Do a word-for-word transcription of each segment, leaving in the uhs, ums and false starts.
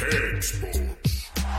Cakesports.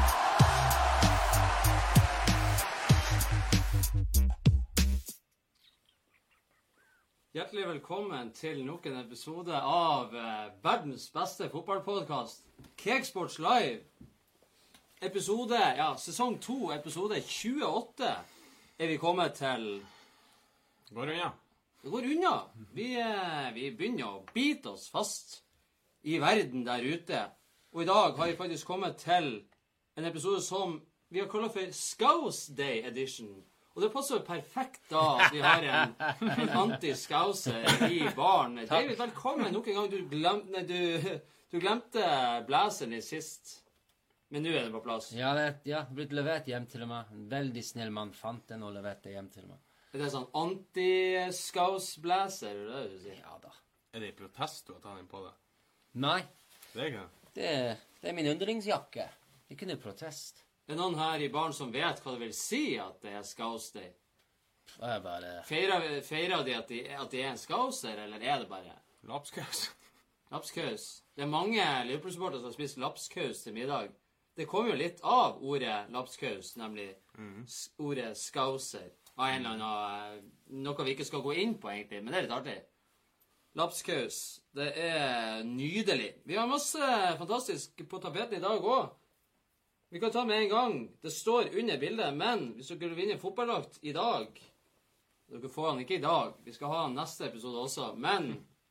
Hjertelig velkommen til nok en episode av eh, verdens beste fotballpodcast, Cakesports Live. Episode, ja, sesong to, episode tjueåtte er vi kommet til. Går unna. Det går unna. Vi, eh, vi begynner å bite oss fast i verden der ute. Og i dag har vi faktisk kommet til en episode som vi har kallet for Scouse Day Edition. Og det passer perfekt da at vi har en, en anti-scouser i baren. David, velkommen nok en gang. Du, glem, nei, du, du glemte blæseren i sist. Men nå er den på plass. Ja, det ja, blitt levert hjem til meg. En veldig snill mann fant den og leverte hjem til meg. Er det sånn anti-scouse-blæser? Er det det du sier? Ja da. Er det i protest du har tatt inn på det? Nei, Det er ikke det. det, det er min underlingsjakke. Ikke noe protest. Er det noen her i baren som vet hva det vil si at det er Scouse Day? Det er bare... Feirer, feirer de at, de at de er en scouser, eller er det bare Lapskaus. lapskaus? Det er mange Liverpool-supportere som har spist lapskaus til middag. Det kommer jo litt av ordet lapskaus, nemlig Mhm. s- ordet scouser. Av en eller annen, noe vi ikke skal gå inn på egentlig, men det er litt artig. Lapskaus, det er nydelig. Vi har masse fantastisk på tapetet i dag også. Vi kan ta med en gang. Det står under bildet, men hvis dere vil vinne fotballdrakt i dag, dere får han ikke i dag, vi skal ha han neste episode også, men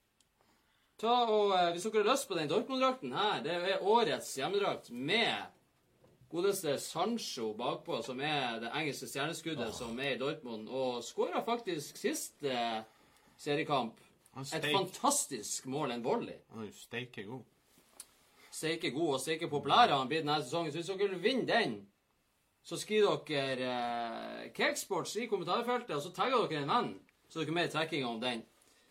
ta og, eh, hvis dere har lyst på den Dortmund-drakten her, det er årets hjemmedrakt med godeste Sancho bakpå, som er det engelske stjerneskuddet oh. som er i Dortmund, og skåret faktisk siste eh, seriekamp. Han Et steik. fantastisk mål, en volley. Han er jo steike god. Steike god og steike populær har han blitt denne sesongen. Så hvis dere vil vinne den, så skriver dere eh, Cakesports i kommentarfeltet, og så tagger dere en venn, så dere er med i trekkinga om den.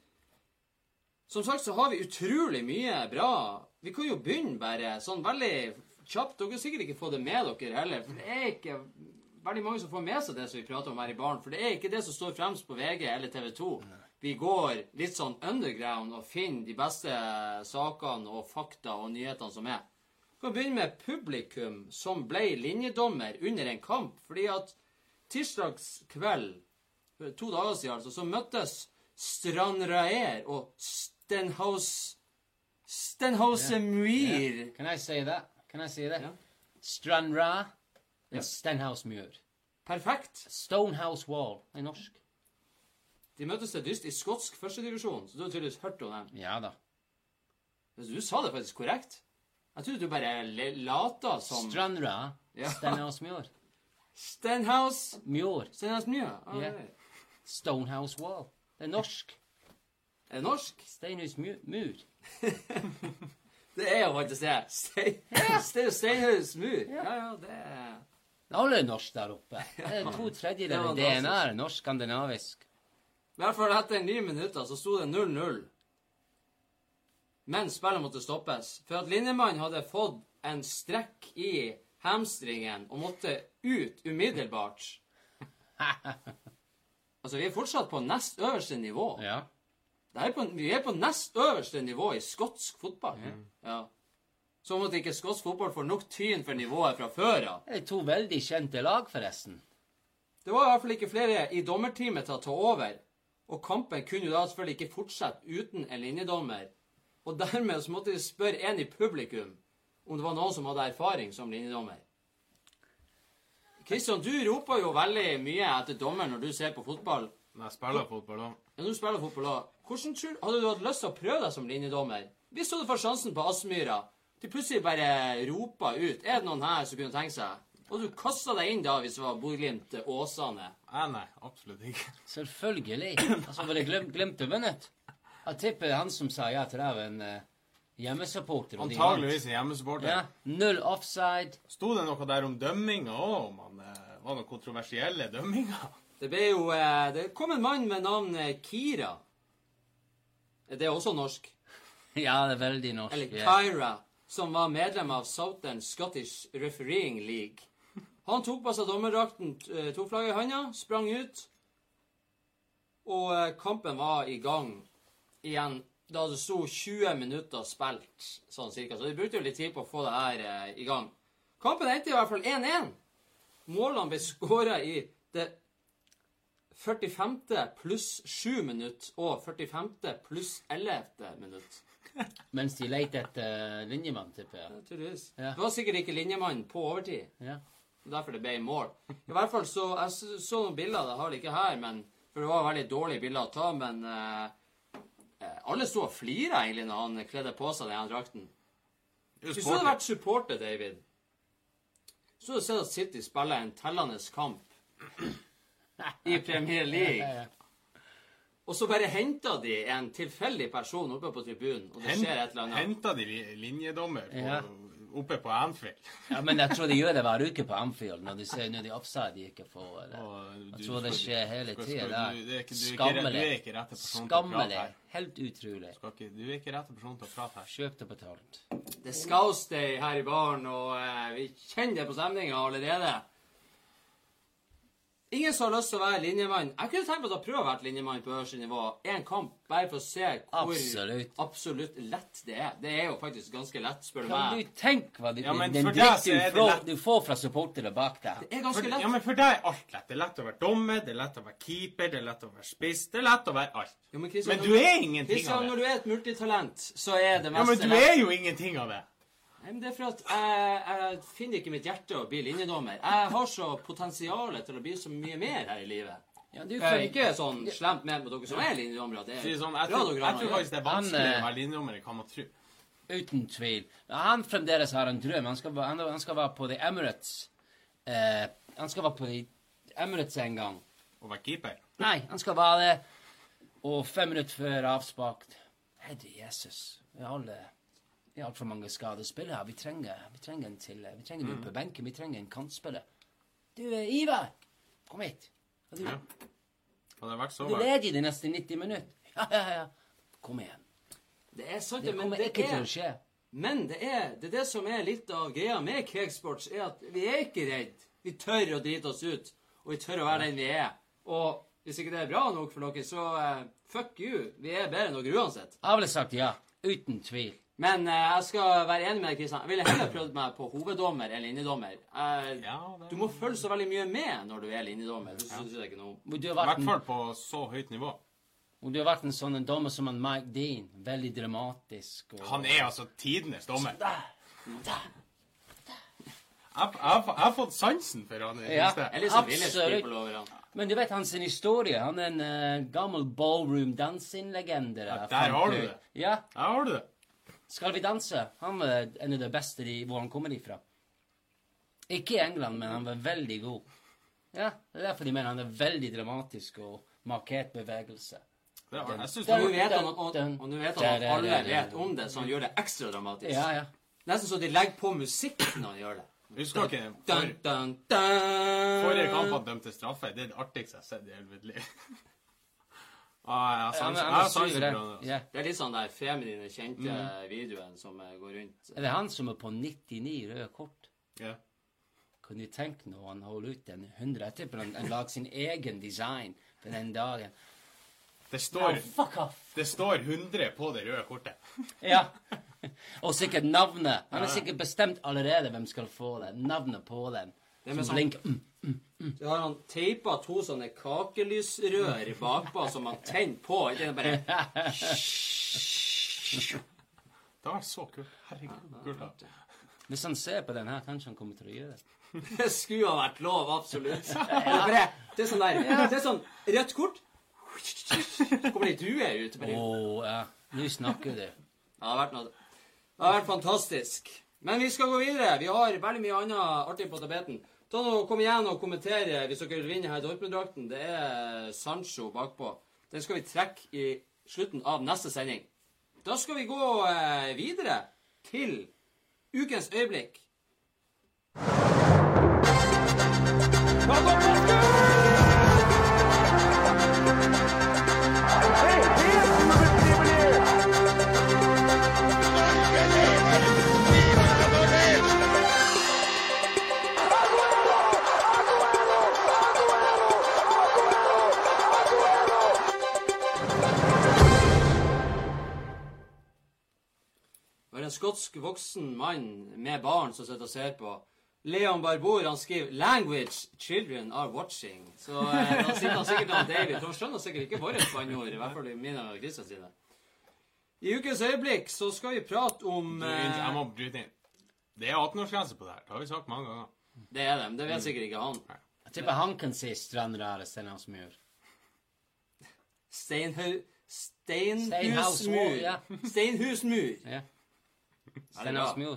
Som sagt så har vi utrolig mye bra. Vi kan jo begynne bare sånn veldig kjapt. Dere har sikkert ikke fått det med dere heller, for det er ikke veldig mange som får med seg det som vi prater om her i baren, for det er ikke det som står fremst på V G eller T V to. Vi går litt sånn underground og finner de beste sakene og fakta og nyhetene som er. Vi kan begynne med publikum som ble linjedommer under en kamp, fordi at tirsdags kveld, to dager siden altså, så møttes Stranraer og Stenhaus Stenhause Muir. Kan jeg si det? Kan jeg si det? Ja. Stranra Ja. og Stenhouse Muir. Perfekt. Stonehouse Wall. Det er norsk. De møttes til dyst i skotsk førstedivisjon, så du har tydeligvis hørt om dem. Ja da. Du sa det faktisk korrekt. Jeg trodde du bare le- lata som Stranra, Ja. Stenhouse Muir. Stenhouse Muir. Stenhouse Muir. Ah, Ja. nei. Stonehouse Wall. Det er norsk. Er det norsk? Steinhus Mu- Mur. Det er jo faktisk det. Stein, Stein, Steinhus Mur. Ja, ja, det er... Alle er norsk der oppe. Det er to tredjedeler Det D var N A er norsk-skandinavisk. I hvert fall etter ni minutter så sto det null null. Men spillet måtte stoppes. For at Lindemann hadde fått en strekk i hamstringen og måtte ut umiddelbart. Altså, vi er fortsatt på nest øverste nivå. Ja. Det er på, vi er på nest øverste nivå i skotsk fotball. Ja. Som at ikke skotsk fotball får nok tyn for nivået fra før av. Det er to veldig kjente lag, forresten. Det var i hvert fall ikke flere i dommerteamet til å ta over, og kampen kunne jo da selvfølgelig ikke fortsette uten en linjedommer. Og dermed så måtte de spørre en i publikum om det var noen som hadde erfaring som linjedommer. Kristian, du roper jo veldig mye etter dommer når du ser på fotball. Men jeg spiller fotball også. Ja, når du spiller fotball da, hvordan tror, hadde du hatt lyst til å prøve deg som linjedommer? Hvis du hadde fått sjansen på Aspmyra, de plutselig bare roper ut, er det noen her som kunne tenke seg? Og du kastet deg inn da hvis det var Bodø-Glimt Åsane. Nei, nei, absolutt ikke. Selvfølgelig. Altså, var det glem, glemt å vunnet? Jeg tipper han som sa ja til det var en uh, hjemmesupporter. og de vant. Antageligvis en hjemmesupporter. Ja, null offside. Sto det noe der om dømminga også, om han eh, var noen kontroversielle dømminger? Det ble jo, eh, det kom en mann med navn eh, Kira. Er det også norsk? Ja, det er veldig norsk. Eller ja. Kyra, som var medlem av Southern Scottish Refereeing League. Han tok på seg dommerdrakten, eh, tok flagget i handa, sprang ut, og eh, kampen var i gang igjen. da det sto tjue minutter spilt, sånn cirka. Så de brukte jo litt tid på å få det her eh, i gang. Kampen endte i hvert fall én én. Målene ble skåret i det førtifemte pluss sju minutt og førtifemte pluss ellevte minutt. Mens de leter etter linjemann, tipper jeg. Naturligvis. Ja. Det var sikkert ikke linjemann på overtid. Ja. Derfor det ble mål. I hvert fall så, jeg så, så noen bilder, det har det ikke her, men, for det var veldig dårlige bilder å ta, men eh, alle stod og fliret egentlig når han kledde på seg den drakten. Hvis du hadde vært supporter, David, så hadde du sett at City spiller en tellende kamp i Premier League. Og så bare hentet de en tilfeldig person oppe på tribunen, og det skjer et eller annet. Hentet de linjedommer på, Ja. oppe på Anfield? Ja, men jeg tror de gjør det hver uke på Anfield, når de ser når de offside de ikke får det. Og Jeg du- tror det skjer hele skal- tiden skal- der. du- det er ikke- du er ikke- Skammelig. Du er ikke rette personen til å prate Skammelig. her. Helt utrolig. Skal ikke- Du er ikke rette personen til å prate her. Kjøpt og betalt. Det er Scouse Day her i baren, og eh, vi kjenner det på stemningen allerede. Ingen som har lyst til å være linjemann. Jeg kunne tenkt meg å prøve å være linjemann på øverste nivå. En kamp, bare for å se hvor Absolutt. absolutt lett det er. Det er jo faktisk ganske lett, spør du Kan meg. du tenke hva du, Ja, men den for deg dritt så du, er det får- lett. du får fra supportere bak deg? Det er ganske For, lett. ja, men for deg er alt lett. Det er lett å være dommer, det er lett å være keeper, det er lett å være spiss, det er lett å være alt. Jo, men Christian, Men når- du er ingenting Christian, av når det. du er et multitalent, så er det Ja, meste men du lett. er jo ingenting av det. Nei, men det er for at jeg, jeg finner ikke mitt hjerte å bli linjedommer. Jeg har så potensialet til å bli så mye mer her i livet. Ja, du Jeg kan er ikke sånn slemt med med dere som er linjedommere. Det Si er sånn, jeg, bra tror, dere jeg har tror å faktisk det er Han, vanskeligere eh, å være linjedommer enn hva man tror. Uten tvil. Ja, han fremdeles har en drøm. Han skal, være- han, han skal være på The Emirates. Eh, han skal være på The Emirates en gang. Å være keeper. Nei, han skal være det. Og fem minutter før avspakt. Herre Jesus. Vi har alle vi har altfor mange skadespillere her. Vi trenger, vi trenger en til. Vi trenger noen på benken. Vi trenger en kantspiller. Du, eh, Ivar. Kom hit. Og Du, Ja. Han har vært så du vært. leder i de neste nitti minutter. Ja, ja, ja. Kom igjen. Det er sant, Det men kommer det ikke til er å skje. Men det er, det er det som er litt av greia med Cakesports, er at vi er ikke redd. Vi tør å drite oss ut, og vi tør å være den vi er. Og hvis ikke det er bra nok for dere, så eh, fuck you. Vi er bedre enn dere uansett. Jeg ville sagt ja. Uten tvil. Men eh, jeg skal være enig med deg, Kristian. Jeg ville heller prøvd meg på hoveddommer enn linjedommer. Eh, Ja, det- Du må følge så veldig mye med når du er linjedommer. Det synes jeg ikke noe om. Og du har I vært hvert en, fall på så høyt nivå. og du har vært en sånn en dommer som en Mike Dean. Veldig dramatisk. Og, Han er altså tidenes dommer. Der, der. Jeg, jeg, jeg, jeg har fått sansen for han i det Ja. siste. Jeg er litt sånn Absolutt. village over han. Men du vet hans historie. Han er en uh, gammel ballroom-dansing-legende. Ja, der har du det. Ja. Ja, har du det? Skal vi danse? Han var en av de beste de, hvor han kommer ifra. Ikke i England, men han var veldig god. Ja, det er derfor de mener han er veldig dramatisk og markert bevegelse. det var, jeg synes Og det nå var, vet han, og, og nå vet han at alle vet om det, så han gjør det ekstra dramatisk. Ja, ja. Nesten så de legger på musikk når han gjør det. jeg husker ikke Dun, for, dun, dun. forrige kamp han dømte straffe. Det er det artigste jeg har sett i hele mitt liv. ah, jeg har Ja, sansen men jeg han har sansen syr for det. han. Altså. Ja. Det er litt sånn der feminine, kjente videoen som eh, går rundt. Er det han som er på nittini røde kort? Ja. Kan du tenke når han holder ut en hundre? Jeg tipper han, han lager sin egen design for den dagen. Det står, Oh, fuck off! det står hundre på det røde kortet. Ja. Og sikkert navnet. Han har sikkert bestemt allerede hvem skal få det. Navnet på den. Det er med Som sånn- blinker. Mm. Så har han teipa to sånne kakelysrør bakpå som han tenner på. Ikke det bare Det var så kult. Herregud. kult, da. Hvis han ser på den her, kanskje han kommer til å gjøre det. Det skulle ha vært lov, absolutt. Det er, bare, det er sånn der Det er sånn rødt kort. Så kommer det ei due ut. Å, Bare. ja. Nå snakker du. Det har vært noe Det har vært fantastisk. Men vi skal gå videre. Vi har veldig mye annet artig på tapeten. Ta nå, Kom igjen og kommentere hvis dere vil vinne her Dortmund-drakten. Det er Sancho bakpå. Den skal vi trekke i slutten av neste sending. Da skal vi gå eh, videre til ukens øyeblikk. Det er en skotsk voksen mann med barn som sitter og ser på. Leon Barbour, han skriver 'Language children are watching'. Så eh, da sitter han sikkert av David. Han skjønner sikkert ikke våre bannord, i hvert fall i mine og Kristian sine. I ukens øyeblikk så skal vi prate om... Du, Eh, jeg må bryte inn. Det er atten-årsgrense på det her. Det har vi sagt mange ganger. det er det, men det vet sikkert ikke han. Jeg tipper han kan si strandrare Stenhavsmur. Steinhau... Steinhausmur, Steinhusmur. ja. Steinhusmur. Ja. Stenhavsmur.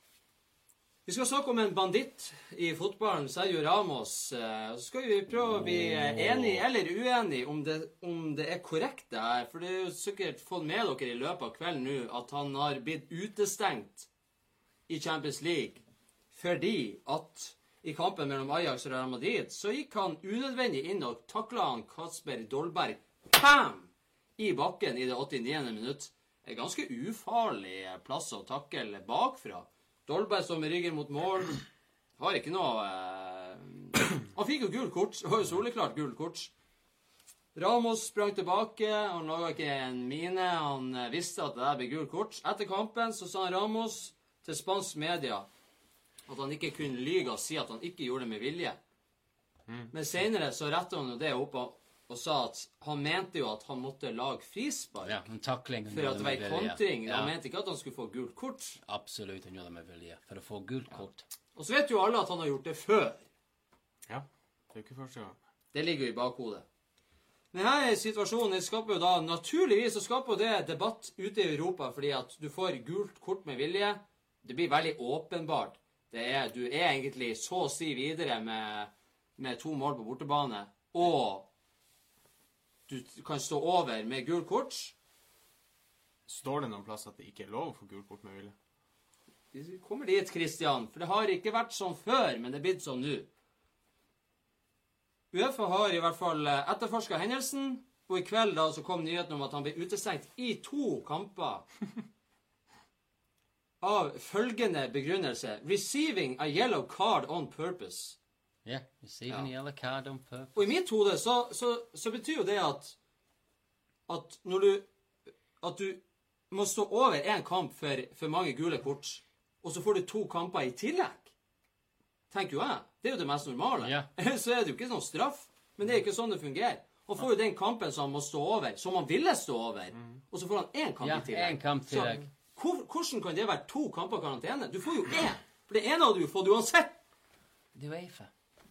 Vi skal snakke om en banditt i fotballen, Sergio Ramos. Eh, Så skal vi prøve å bli eh, enige eller uenige om det, om det er korrekt det her. For det er jo sikkert fått med dere i løpet av kvelden nå at han har blitt utestengt i Champions League fordi at i kampen mellom Ajax og Real Madrid så gikk han unødvendig inn og taklet han Kasper Dolberg pam! I bakken i det åttioniende minutt. Det er ganske ufarlig plass å takle bakfra. Dolberg står med ryggen mot mål. Har ikke noe eh... Han fikk jo gul kort. Det var jo soleklart gul kort. Ramos sprang tilbake. Han laget ikke en mine. Han eh, visste at det der ble gul kort. Etter kampen så sa Ramos til spansk media at han ikke kunne lyge og si at han ikke gjorde det med vilje. Men senere så rettet han jo det opp og, og sa at han mente jo at han måtte lage frispark. Ja, en takling. For at det var en kontring. Ja. Han mente ikke at han skulle få gult kort. Absolutt, han gjorde det med vilje. For å få gult kort. Og så vet jo alle at han har gjort det før. Ja, det er jo ikke første gang. Det ligger jo i bakhodet. Denne situasjonen det skaper jo da, naturligvis så skaper det debatt ute i Europa, fordi at du får gult kort med vilje. Det blir veldig åpenbart. Det er, du er egentlig så å si videre med, med to mål på bortebane, og du kan stå over med gul kort. Står det noen plass at det ikke er lov å få gult kort med vilje? Vi kommer dit, Kristian, for det har ikke vært sånn før, men det er blitt sånn nå. UEFA har i hvert fall etterforsket hendelsen, og i kveld da så kom nyheten om at han ble utestengt i to kamper av følgende begrunnelse. Receiving a yellow card on purpose. Ja, yeah, receiving Ja. yellow card on purpose. Og i mitt hode så, så, så betyr jo det at at når du at du må stå over en kamp for, for mange gule kort, og så får du to kamper i tillegg. Tenker jo jeg. Det er jo det mest normale. Ja. Så er det jo ikke noen straff. Men det er ikke sånn det fungerer. Han får jo den kampen som han må stå over, som han ville stå over, og så får han én kamp Ja, i tillegg. en kamp tillegg. Så hvor, hvordan kan det være to kamper karantene? Du får jo én. For det ene hadde du fått uansett. Det er UEFA.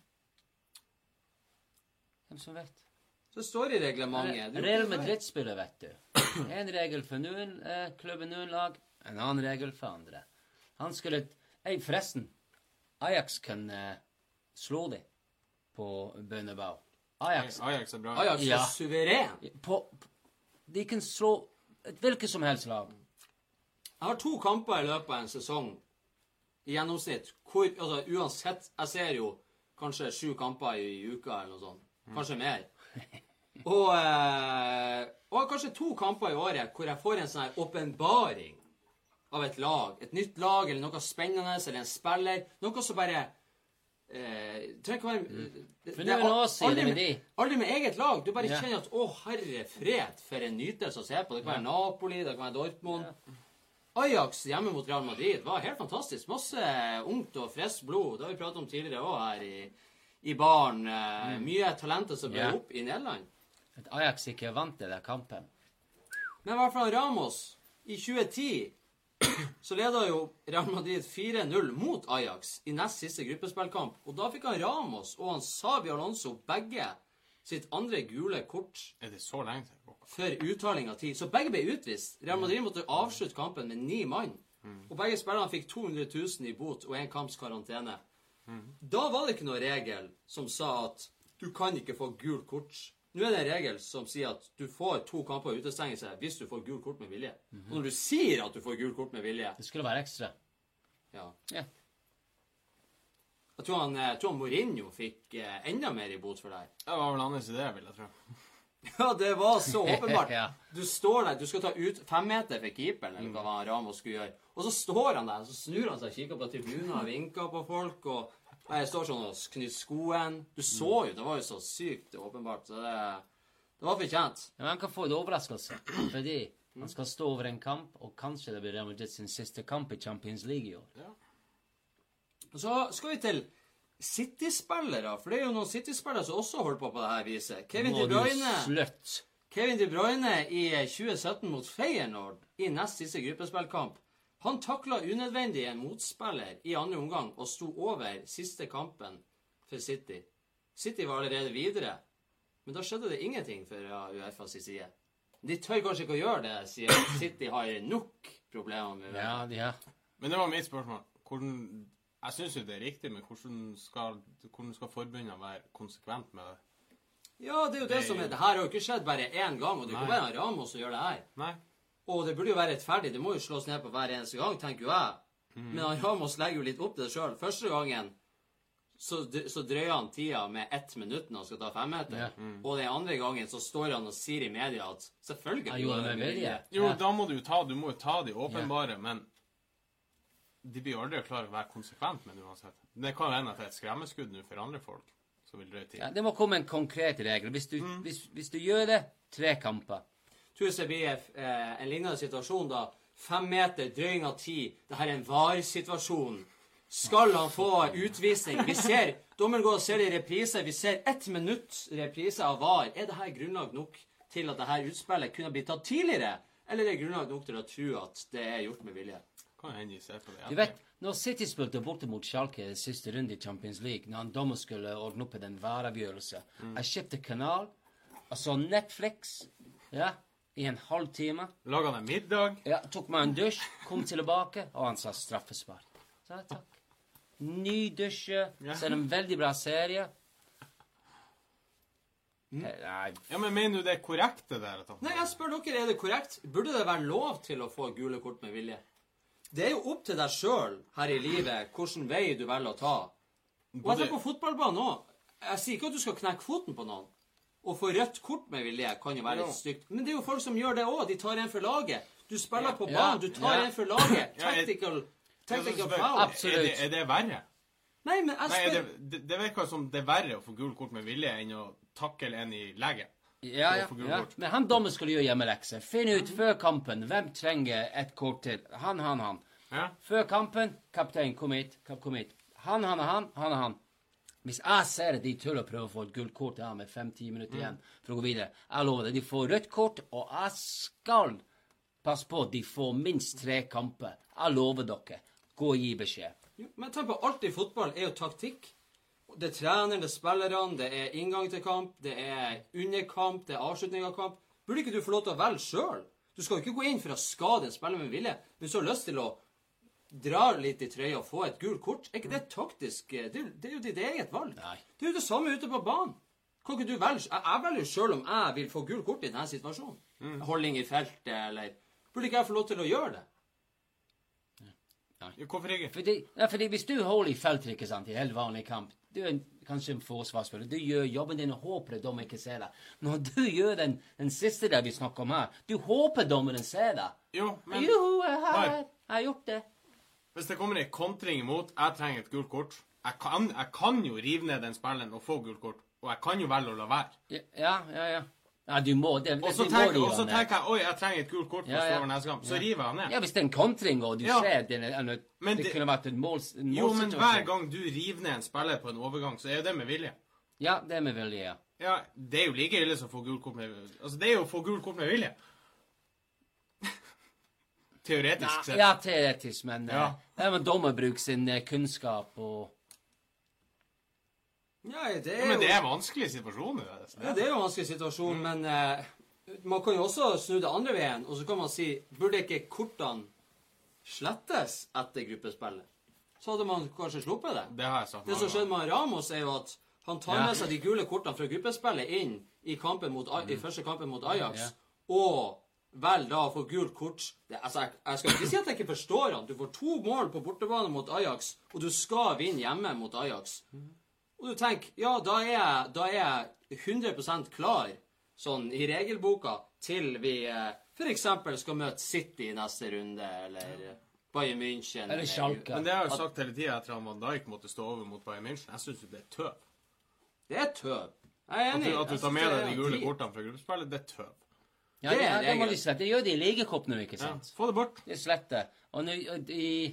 Hvem som vet? Så står det i reglementet. Du- Real Madrid-spiller, vet du. En regel for noen eh, klubben, noen lag. En annen regel for andre. Han skulle... Ei, forresten. Ajax kan eh, slå dem på Bønnebau. Ajax. Ajax er bra. Ajax er Ja. suveren. På, de kan slå et hvilket som helst lag. Jeg har to kamper i løpet av en sesong i gjennomsnitt. Hvor, altså uansett, jeg ser jo kanskje sju kamper i uka eller noe sånt. Kanskje mer. Og, eh, og kanskje to kamper i året hvor jeg får en sånn her åpenbaring av et lag. Et nytt lag, eller noe spennende, eller en spiller. Noe som bare eh, trenger ikke være det- For det er noen al- år siden aldri med med- de. Aldri med eget lag. Du bare Ja. kjenner at å, herre fred, for en nytelse å se på. Det kan være Napoli, det kan være Dortmund. Ajax hjemme mot Real Madrid var helt fantastisk. Masse ungt og friskt blod. Det har vi pratet om tidligere også her i, i baren. Eh, Mye talenter som ble Ja. opp i Nederland. At Ajax ikke vant den der kampen. Men i hvert fall Ramos i tjue ti så leda jo Real Madrid fire null mot Ajax i nest siste gruppespillkamp. Og da fikk han Ramos og han Xabi Alonso begge sitt andre gule kort Er det så lenge til? for uttaling av tid. Så begge ble utvist. Real Madrid måtte avslutte kampen med ni mann. Og begge spillerne fikk to hundre tusen i bot og en kamps karantene. Da var det ikke noe regel som sa at du kan ikke få gult kort. Nå er det en regel som sier at du får to kamper utestengelse hvis du får gult kort med vilje. Og når du sier at du får gult kort med vilje, Det skulle være ekstra. ja. Ja. Jeg tror han, jeg tror han Mourinho fikk eh, enda mer i bot for det her. Det var vel hans idé, vil jeg tro. Ja, det var så åpenbart. Ja. Du står der, du skal ta ut fem meter for keeperen, eller hva mm. Ramos skulle gjøre. Og så står han der, så snur han seg, kikker på tribunen og vinker på folk, og jeg står sånn og knytter skoen. Du så jo, det var jo så sykt åpenbart, så det, det var fortjent. Men han kan få en overraskelse, fordi Han skal stå over en kamp, og kanskje det blir Real Madrid sin siste kamp i Champions League i år. Ja. Så skal vi til City-spillere, for det er jo noen City-spillere som også holder på på det her viset. Kevin Må De Bruyne, du slutt. Kevin De Bruyne i tjue sytten mot Feyenoord i nest siste gruppespillkamp. Han takla unødvendig en motspiller i andre omgang og sto over siste kampen for City. City var allerede videre, men da skjedde det ingenting fra UEFAs side. De tør kanskje ikke å gjøre det, siden City har nok problemer med det. Ja, de har. Men det var mitt spørsmål. Hvordan, jeg synes jo det er riktig, men hvordan skal, hvordan skal forbundet være konsekvent med det? Ja, det er jo det, det som er. Det her har jo ikke skjedd bare én gang, og det er ikke bare Ramos som gjør det her. Nei. Og det burde jo være rettferdig. Det må jo slås ned på hver eneste gang, tenker jo jeg. Mm. Men Ramos legger jo litt opp til det selv. Første gangen så, så drøyer han tida med ett minutt når han skal ta fem meter. Ja. Mm. Og den andre gangen så står han og sier i media at selvfølgelig ja, jo, det er vilje. Jo, da må du jo ta, du må jo ta de åpenbare, ja. Men de blir aldri klare å være konsekvent med det uansett. Det kan hende at det er et skremmeskudd nå for andre folk som vil drøye tid. Ja, det må komme en konkret regel. Hvis du, mm. hvis, hvis du gjør det, tre kamper. Tror jeg det blir eh, en lignende situasjon da. Fem meter, drøying av ti. Dette er en var-situasjon. Skal han få utvisning? Vi ser, dommeren går og ser det i reprise. Vi ser ett minutt reprise av var. Er dette grunnlag nok til at dette utspillet kunne blitt tatt tidligere? Eller er det grunnlag nok til å tro at det er gjort med vilje? Kan jeg endelig se på det? Du vet, når City spilte borte mot Schalke i siste runde i Champions League, når han dommer skulle ordne opp i den vareavgjørelse, mm. jeg skiftet kanal, og så Netflix, ja, i en halv time. Laget han en middag? Ja, tok meg en dusj, kom tilbake, og han sa straffespark. Så jeg takk. Ny dusje, ja. Så er det en veldig bra serie. Mm. Nei. Ja, men mener du det er korrekt det der? Nei, jeg spør dere, er det korrekt? Burde det være lov til å få gule kort med vilje? Det er jo opp til deg selv her i livet, hvilken vei du velger å ta. Og jeg tenker på fotballbanen også. Jeg sier ikke at du skal knekke foten på noen. Og få rødt kort med vilje kan jo være litt stygt. Men det er jo folk som gjør det også. De tar en for laget. Du spiller på banen, du tar ja. en for laget. Tactical, tactical foul. Absolutt. Er det, er det verre? Nei, men jeg spør... Nei, det, det, det virker som det er verre å få gul kort med vilje enn å takle en i legget. Ja, ja, ja. Men han dommer skulle gjøre hjemmelekse. Finn ut før kampen hvem trenger et kort til. Han, han, han. Ja. Før kampen, kaptein, kom hit, kom hit. Han, han, han, han, han. Hvis jeg ser at de tuller og prøver å få et gult kort ja, med fem-ti minutter igjen mm. for å gå videre, jeg lover det. De får rødt kort, og jeg skal passe på at de får minst tre kamper. Jeg lover dere. Gå og gi beskjed. Jo, men tenk på, alt i fotball er jo taktikk. Det er treneren, det er spillerne, det er inngang til kamp, det er underkamp, det er avslutning av kamp. Burde ikke du få lov til å velge selv? Du skal jo ikke gå inn for å skade en spiller med vilje. Hvis du har lyst til å dra litt i trøya og få et gult kort, er ikke det taktisk? Det er, det er jo ditt eget valg. Nei. Det er jo det samme ute på banen. Kan ikke du velge? Jeg, jeg velger jo selv om jeg vil få gult kort i denne situasjonen. Mm. Holdning i feltet, eller... Burde ikke jeg få lov til å gjøre det? Nei. Hvorfor ikke? Fordi, ja, fordi hvis du holder i feltet, ikke sant, i helt vanlig kamp, du er en, kanskje en forsvarsspiller, du gjør jobben din og håper at dommeren ikke ser deg. Når du gjør den, den siste der vi snakker om her, du håper dommeren ser deg. Jo, men... Jo, jeg har, jeg har gjort det. Hvis det kommer en kontring imot, jeg trenger et gult kort. Jeg kan, jeg kan jo rive ned den spilleren og få gult kort. Og jeg kan jo velge å la være. Ja, ja, ja. Ja, du må det. Og så tenker, tenker jeg, oi, jeg trenger et gult kort for ja, ja. å stå over neste kamp. Så ja. river jeg ned. Ja, hvis det er en kontring, og du ja. ser det, det, det, det kunne vært en mål, en jo, men hver gang du river ned en spiller på en overgang, så er jo det med vilje. Ja, det er med vilje, ja. Ja, det er jo like ille som å få gult kort med vilje. Altså, det er jo å få gult kort med vilje. Teoretisk sett. Ja, teoretisk, men ja. det er med dommerbruk sin kunnskap og... Ja, det er ja, men det jo... er en vanskelig situasjon. Det. Ja, det er jo en vanskelig situasjon, mm. men eh, man kan jo også snu det andre veien, og så kan man si, burde ikke kortene slettes etter gruppespillet? Så hadde man kanskje sluppet det. Det har jeg sagt. Det som skjedde med Ramos er jo at han tar med seg de gule kortene fra gruppespillet inn i, kampen mot, mm. i første kampen mot Ajax, ja. og... vel da å få gult kort. Det, altså, jeg, jeg skal ikke si at jeg ikke forstår han. Du får to mål på bortebane mot Ajax, og du skal vinne hjemme mot Ajax. Og du tenker, ja, da er jeg, da er jeg hundre prosent klar, sånn i regelboka, til vi eh, for eksempel skal møte City i neste runde, eller Bayern München. Eller Schalke. Men det har jeg jo sagt hele tiden etter at Van Dijk måtte stå over mot Bayern München. Jeg synes jo det er tøv. Det er tøv. Jeg er enig. At du, at du tar med deg de gule kortene fra gruppespillet, det er tøv. Ja, Det det, er ja, det må regelen. de slette. Det gjør de i ligekopp nå, ikke Ja, sant? få det bort. Det er slette. Og nå og de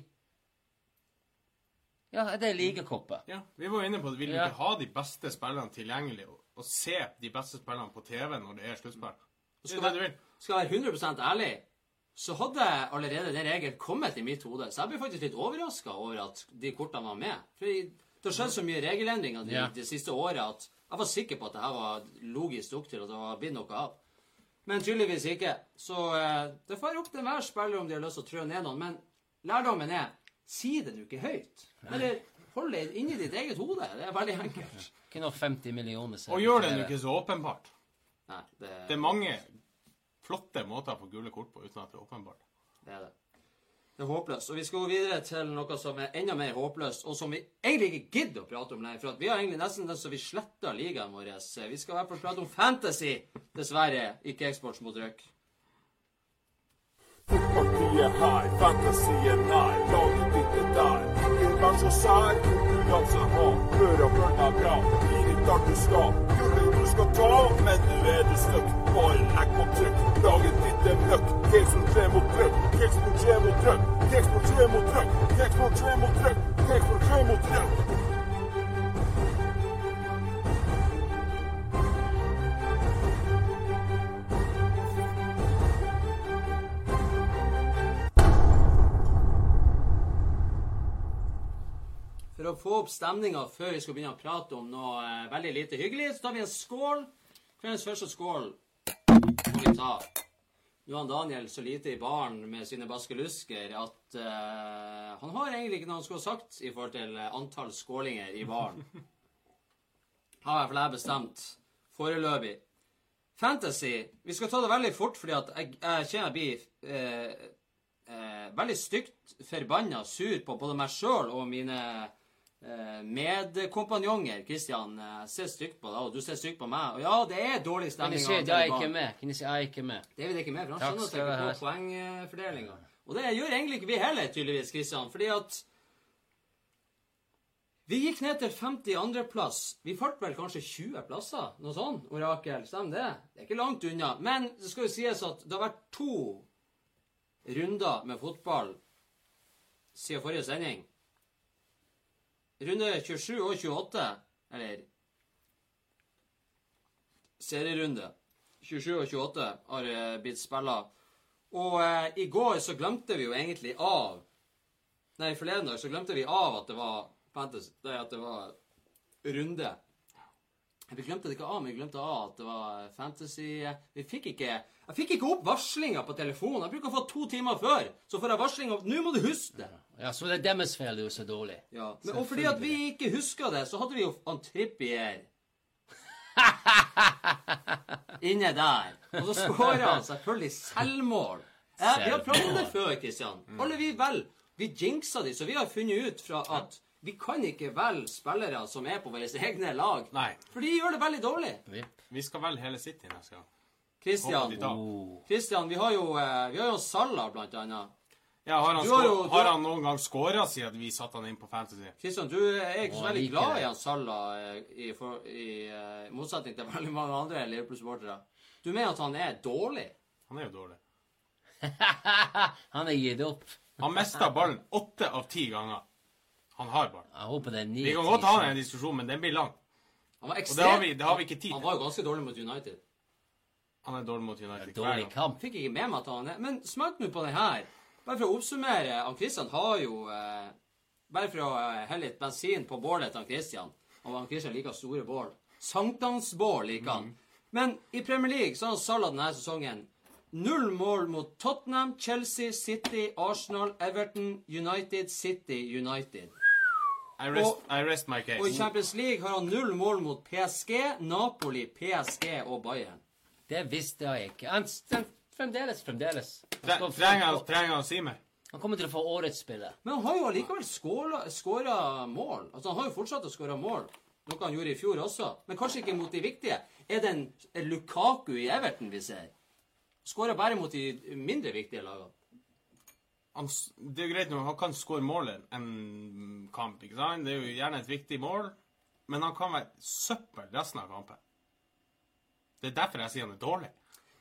Ja, det er ligekoppet. Ja, vi var inne på det. Vil du Ja. ikke ha de beste spillerne tilgjengelig, og, og se de beste spillerne på T V når det er sluttspill? Det Skal er det du være, vil. skal være hundre prosent ærlig, så hadde allerede den regelen kommet i mitt hode. Så jeg ble faktisk litt overrasket over at de kortene var med. For det har skjedd så mye regelendringer de, Ja. de siste året at jeg var sikker på at det her var logisk nok til at det var blitt noe av. Men tydeligvis ikke. Så eh, det får opp til hver spiller om de har lyst til å trø ned noen. Men lærdommen er, si det nå ikke høyt. Eller hold det inni ditt eget hode. Det er veldig enkelt. Ikke noe femti millioner. så- Og gjør det nå ikke så åpenbart. Nei, det, Det er mange flotte måter å få gule kort på uten at det er åpenbart. det er det. Det er håpløst. Og vi skal gå videre til noe som er enda mer håpløst, og som vi egentlig ikke gidder å prate om lenger. For at vi har egentlig nesten det så vi sletter ligaen vår. Vi skal i hvert fall prate om fantasy, dessverre. Ikke eksport mot røk. Fotballtid er her, fantasy er nær, laget ditt er der. Ingen vær så sær, konkurranse ha, hør og følg meg bra. Blir ikke alt du skal, gullet du skal ta, men nå er du støkk. Bare legg på trykk, laget ditt er møkk. Kexport tre mot trykk, Kexport tre mot trykk, Kexport tre mot trykk, Kexport tre mot trykk, Kexport tre mot trykk. For å få opp stemninga før vi skal begynne å prate om noe eh, veldig lite hyggelig, så tar vi en skål. Kveldens første skål må vi ta. Nå er han Daniel så lite i baren med sine baskelusker at eh, han har egentlig ikke noe han skulle ha sagt i forhold til eh, antall skålinger i baren. Har i hvert fall jeg bestemt foreløpig. Fantasy. Vi skal ta det veldig fort, fordi at jeg, jeg kjenner jeg blir eh, eh, veldig stygt forbanna sur på både meg sjøl og mine eh, medkompanjonger. Kristian, jeg ser stygt på deg, og du ser stygt på meg. Og ja, det er dårlig Kan stemning. jeg si av at jeg er Taliban. ikke med? Kan jeg si at jeg er ikke med? David er ikke med, for han Takk skjønner skal seg du ikke ha. på poengfordelinga. Og det gjør egentlig ikke vi heller, tydeligvis, Kristian. Fordi at vi gikk ned til femtiandreplass. Vi falt vel kanskje tjue plasser, noe sånn, Orakel. Stemmer det? Det er ikke langt unna. Men det skal jo sies at det har vært to runder med fotball siden forrige sending. Runde tjuesju og tjueåtte, eller serierunde tjuesju og tjueåtte har eh, blitt spillet. Og eh, i går så glemte vi jo egentlig av Nei, forleden dag så glemte vi av at det var fantasy, det at det var runde. Vi glemte det ikke av, men vi glemte av at det var fantasy. Vi fikk ikke Jeg fikk ikke opp varslinga på telefonen. Jeg bruker å få to timer før, så får jeg varsling om nå må du huske det. Ja, så det er deres feil du er så dårlig. Ja, men, og fordi at vi ikke huska det, så hadde vi jo han Trippier inne der. Og så skåra han selvfølgelig selvmål. Ja, vi har pratet om det før, Kristian. Alle vi vel, vi jinxa de, så vi har funnet ut fra at vi kan ikke velge spillere som er på våre egne lag. Nei. For de gjør det veldig dårlig. Vi skal velge hele City neste gang. Kristian, Håper de tar. Oh. Kristian, vi har jo, eh, vi har jo Salah, blant annet. Ja, har han, Du har skå- jo- du har har- han noen gang skåret siden vi satte han inn på Fantasy? Kristian, du er ikke så Å, jeg veldig liker glad det. i han Salah, eh, i, for, i eh, motsetning til veldig mange andre Liverpool-supportere. Du mener at han er dårlig? Han er jo dårlig. Han er gitt opp. Han mistet ballen åtte av ti ganger. Han har ballen. Jeg håper det er ni. Vi kan godt ha en diskusjon, men den blir lang. Han var Og det ekstremt... har vi, det har vi ikke tid Han til. var jo ganske dårlig mot United. Han er dårlig mot United hver Dårlig gang. kamp. Fikk ikke med meg at han er... Men smak nå på den her. Bare for å oppsummere, han Kristian har jo... Eh, bare for å eh, helle litt bensin på bålet til han Kristian. Og han Kristian liker store bål. Sankthansbål liker han. Men i Premier League så har han Salah denne sesongen. Null mål mot Tottenham, Chelsea, City, Arsenal, Everton, United, City, United. I rest, Og- I rest my Og i case. Champions League har han null mål mot P S G, Napoli, P S G og Bayern. Det visste jeg ikke. Han, han, fremdeles, fremdeles. Han, Tre- skal få- Trenger han- trenger han å si mer? han kommer til å få årets spiller. Men han har jo allikevel skåra mål. Altså, han har jo fortsatt å skåre mål. Noe han gjorde i fjor også. Men kanskje ikke mot de viktige. Er det en er Lukaku i Everton vi ser? Skårer bare mot de mindre viktige lagene. Han, s- det er jo greit når han kan skåre mål en kamp, ikke sant? Det er jo gjerne et viktig mål, men han kan være søppel resten av kampen. Det er derfor jeg sier han er dårlig.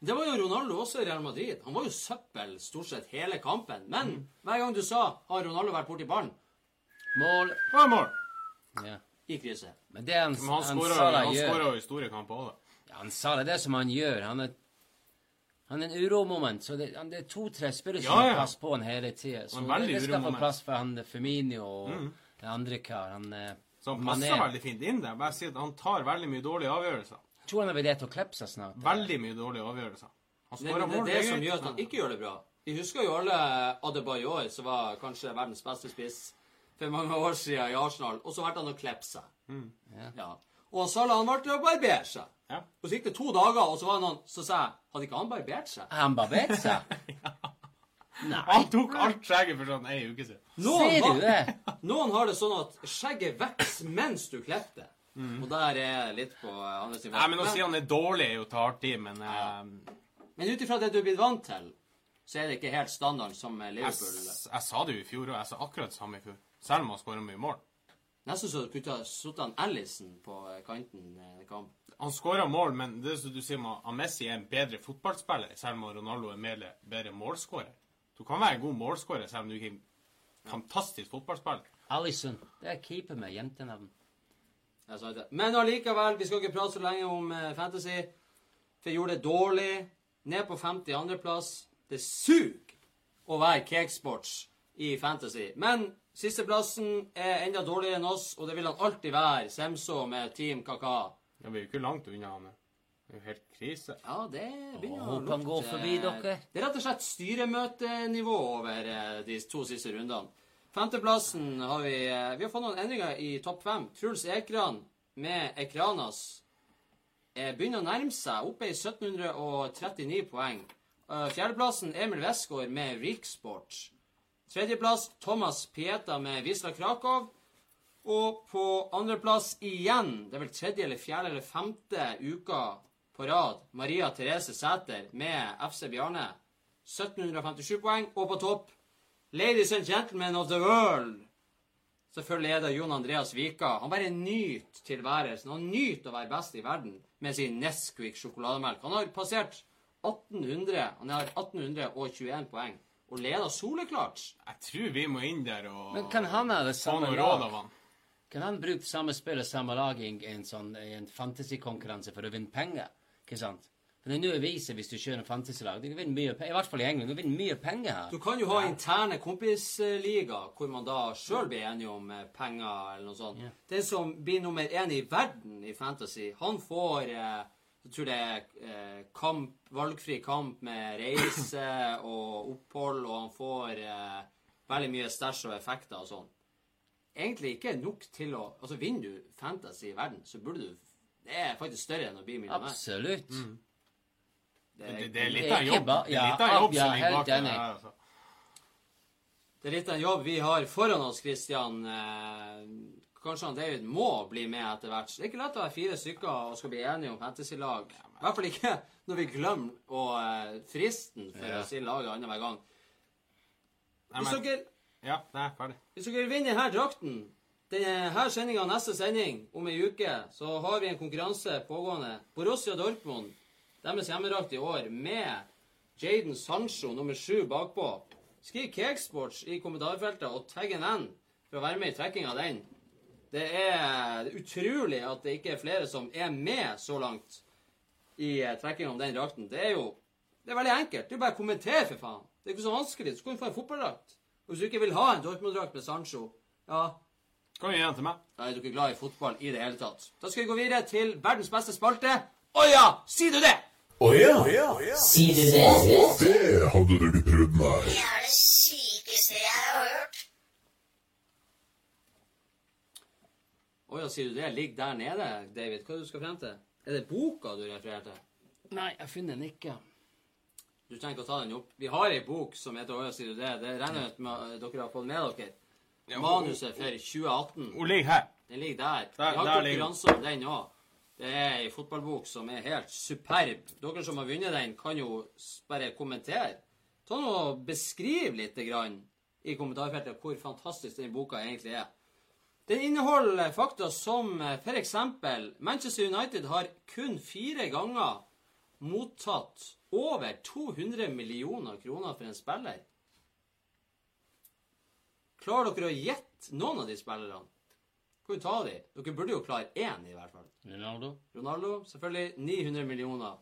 Det var jo Ronaldo også i Real Madrid. Han var jo søppel stort sett hele kampen. Men mm. hver gang du sa, har Ronaldo vært borti ballen? Mål. Hva er mål? Ja. I krise. Men det han, Men han han skårer Salah han gjør... skårer jo i store kamper også, da. Ja, han Salah, det er som han gjør. Han er, han er en uromoment, så det, han, det er to-tre spillere som Ja, har ja. plass på han hele tiden. Så En det, veldig det skal få uromoment. plass for han Firmino og Mm. den andre kar. Han, eh, Så han Mané. passer veldig fint inn der. Bare si at han tar veldig mye dårlige avgjørelser. Tror han er ved det til å kleppe seg snart. Veldig mye dårlige avgjørelser. Han Det, skårer det, mål. det er det greit, som gjør at han men- ikke gjør det bra. Vi husker jo alle Adebayor, som var kanskje verdens beste spiss for mange år siden i Arsenal, og så ble han å kleppe seg. Mm. Ja. Ja. Og Salah, han ble å barbere seg. Ja. Og så gikk det to dager, og så var det noen som sa, hadde ikke han barbert seg? Han barberte seg? Nei. Han tok alt skjegget for sånn en uke siden. Noen Ser har, du det? noen har det sånn at skjegget vokser mens du klipper det. Og der er litt på andre siden. Nei, men å si han er dårlig er jo til hardtid, men eh, Men ut ifra det du er blitt vant til, så er det ikke helt standard som jeg, Liverpool. jeg sa det jo i fjor, og jeg sa akkurat det samme i fjor. Selv om han skårer mye mål. Nesten så du kunne satt han Allison på kanten i kamp. Han skårer mål, men det er som du sier, at Messi er en bedre fotballspiller, selv om Ronaldo er mer, bedre målskårer. Du kan være en god målskårer, selv om du ikke er en fantastisk fotballspiller. Allison. Det er keeper med jentenavn. Jeg sa det. Men allikevel, vi skal ikke prate så lenge om eh, fantasy. For jeg gjorde det dårlig. Ned på femtiandre plass. Det suger å være cakesports i fantasy. Men sisteplassen er enda dårligere enn oss, og det vil han alltid være. Semso med Team Kaka. Ja, vi er jo ikke langt unna han. Det er jo helt krise. Ja, det begynner Åh, å kan gå forbi dere. Det er rett og slett styremøtenivå over eh, de to siste rundene. Femteplassen har vi eh, Vi har fått noen endringer i topp fem. Truls Ekran med Ekranas eh, begynner å nærme seg, oppe i sytten trettini poeng. Eh, Fjerdeplassen Emil Westgård med Riksport. Tredjeplass Thomas Pieta med Wisla Krakow. Og på andreplass igjen, det er vel tredje eller fjerde eller femte uka på rad, Maria Therese Sæter med F C Bjarne. sytten femtisju poeng. Og på topp, Ladies and Gentlemen of the World. Selvfølgelig er det Jon Andreas Vika. Han bare nyter tilværelsen. Han nyter å være best i verden med sin Nesquik sjokolademelk. Han har passert atten hundre. Han har atten tjueen poeng. Og leder soleklart. Jeg tror vi må inn der og Men kan han ha det få samme noe råd lag? av han. Kan han bruke samme spill og samme lag i en, sånn, i en fantasy-konkurranse for å vinne penger? Ikke sant? For det er noe å vise hvis du kjører en fantasy-lag. Du kan vinne mye penger, i hvert fall i England. Du kan vinne mye penger her. Du kan jo ha interne kompisliga, hvor man da selv blir enige om eh, penger eller noe sånt. Ja. Den som blir nummer én i verden i fantasy, han får, eh, jeg tror det er eh, kamp, valgfri kamp med reise og opphold, og han får eh, veldig mye stæsj og effekter og sånn. Egentlig ikke nok til å, altså vinner du fantasy i verden, så burde du, det er faktisk større enn å bli millionær. Absolutt. Mm. Det Men er, det, det er Det litt er av en ikke jobb. ba- Det er ja, litt av en jobb ja, som ligger helt bak det enig. her, altså. det er litt av en jobb vi har foran oss, Christian. Eh, kanskje han David må bli med etter hvert. Det er ikke lett å være fire stykker og skal bli enige om fantasy-lag. I hvert fall ikke når vi glemmer å eh, fristen for Ja. å si laget annenhver gang. Nei, Hvis men, dere, ja, det er ferdig. hvis dere vinner denne drakten, denne sendingen, neste sending om en uke, så har vi en konkurranse pågående. Borussia Dortmund, deres hjemmedrakt i år, med Jadon Sancho nummer sju bakpå. Skriv Cakesports i kommentarfeltet og tagg en venn for å være med i trekking av den. Det er utrolig at det ikke er flere som er med så langt i eh, trekking om den drakten. Det er jo det er veldig enkelt. Det er bare å kommentere, for faen. Det er ikke så vanskelig. Så kan du få en fotballdrakt. Og hvis du ikke vil ha en Dortmund-drakt med Sancho, ja, Kan du gi den til meg? da er du ikke glad i fotball i det hele tatt. Da skal vi gå videre til verdens beste spalte. Å ja, sier du det? Å ja! Sier du det? Det hadde du ikke prøvd, nei. Det er det sykeste jeg har hørt. Å ja, sier du det? Ligg der nede, David. Hva er det du skal frem til? Er det boka du refererer til? Nei, jeg finner den ikke. Du trenger ikke å ta den opp. Vi har en bok som heter Å ja, sier du det? Det regner jeg med at dere har fått med dere. Ja, Manuset for tjue atten. Hun ligger her. Den ligger der. Der- Vi har der ligger konkurranse om den òg. Det er en fotballbok som er helt superb. Dere som har vunnet den, kan jo s- bare kommentere. Ta nå og Beskriv litt grann i kommentarfeltet hvor fantastisk den boka egentlig er. Den inneholder fakta som eh, for eksempel Manchester United har kun fire ganger mottatt over to hundre millioner kroner for en spiller. Klarer dere å gjette noen av de spillerne? Kan du ta de? Dere burde jo klare én i hvert fall. Ronaldo. Ronaldo, selvfølgelig ni hundre millioner.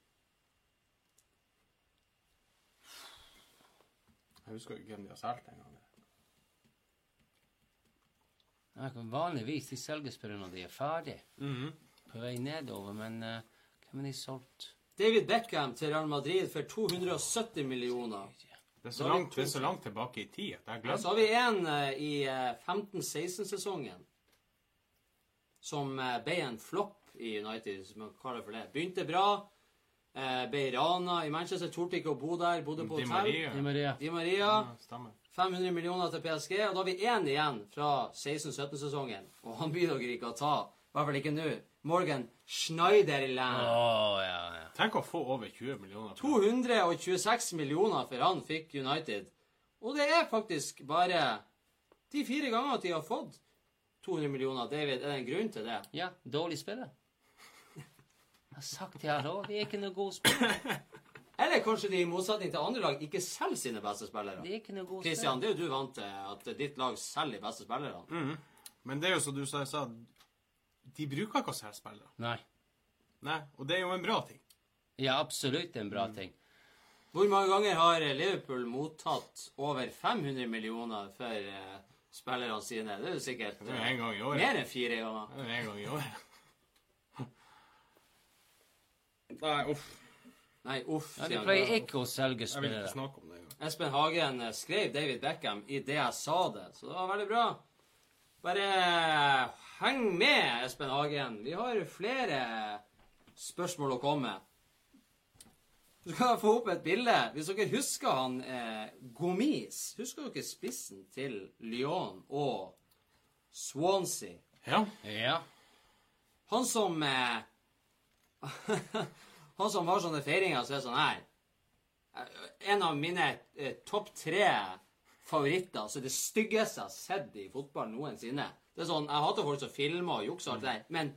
Jeg husker ikke hvem de har solgt en gang. Ja, vanligvis de selger spillere når de er ferdig. Mhm. På vei nedover, men uh, hvem er de solgt? David Beckham til Real Madrid for to hundre sytti millioner. Det er så langt, det er så langt tilbake i tid at jeg Så glemte. har vi en uh, i uh, femten seksten-sesongen som uh, ble en flopp i United, som man kaller for det. Begynte bra, uh, ble rana i Manchester, torde ikke å bo der, bodde på Di hotell. Maria. Di Maria. Di Maria, Ja, stemmer. fem hundre millioner til P S G, og da har vi én igjen fra seksten sytten-sesongen. Og han blir dere ikke å ta, i hvert fall ikke nå. Morgan Schneiderland. Åh, ja, ja. Tenk å få over tjue millioner. to hundre tjueseks millioner for han fikk United. Og det er faktisk bare de fire ganger at de har fått to hundre millioner. David, er det en grunn til det? Ja, dårlig spiller. Jeg har sagt det her også, de er ikke noe god spiller. Eller kanskje de i motsetning til andre lag ikke selger sine beste spillere? De er ikke noe god Kristian, spiller. det er jo du vant til at ditt lag selger de beste spillere. Mhm. Men det er jo som du sa, sa, de bruker ikke å selge spillere. Nei. Nei, og det er jo en bra ting. Ja, absolutt en bra ting. Hvor mange ganger har Liverpool mottatt over fem hundre millioner for uh, spillerne sine? Det er jo sikkert Det er jo en gang i året. mer enn fire ganger. Det er jo en gang i året. Nei, uff. Nei, uff. Ja, de sier han. pleier ikke å selge Jeg vil ikke spillere. snakke om det engang. Espen Hagen eh, skrev David Beckham i det jeg sa det, så det var veldig bra. Bare heng med, Espen Hagen. Vi har flere spørsmål å komme med. Du skal få opp et bilde. Hvis dere husker han eh, Gomis, husker dere spissen til Lyon og Swansea? Ja. Ja. Han som eh, Han som har sånne feiringer, så er det sånn her. En av mine eh, topp tre favoritter, så det styggeste jeg har sett i fotball noensinne. Det er sånn, jeg hater folk som filmer og jukser og alt det der, men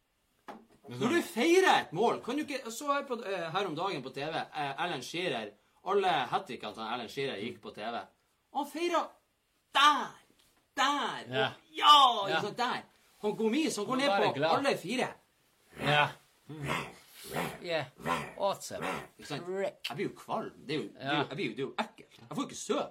når du feirer et mål, kan du ikke, så jeg på, eh, her om dagen på T V, eh, Alan Shearer, alle hat-trickene til Alan Shearer gikk på T V, og han feirer der, der, Ja. og ja, Ja. ikke sant, der. Han Gomis, han går Han ned var på glad. alle fire. Ja. Yeah. Awesome. Ikke sant? Frick. Jeg blir jo kvalm. Det er jo, det er Ja. jo, jeg blir jo, det er jo ekkelt. Jeg får ikke søv.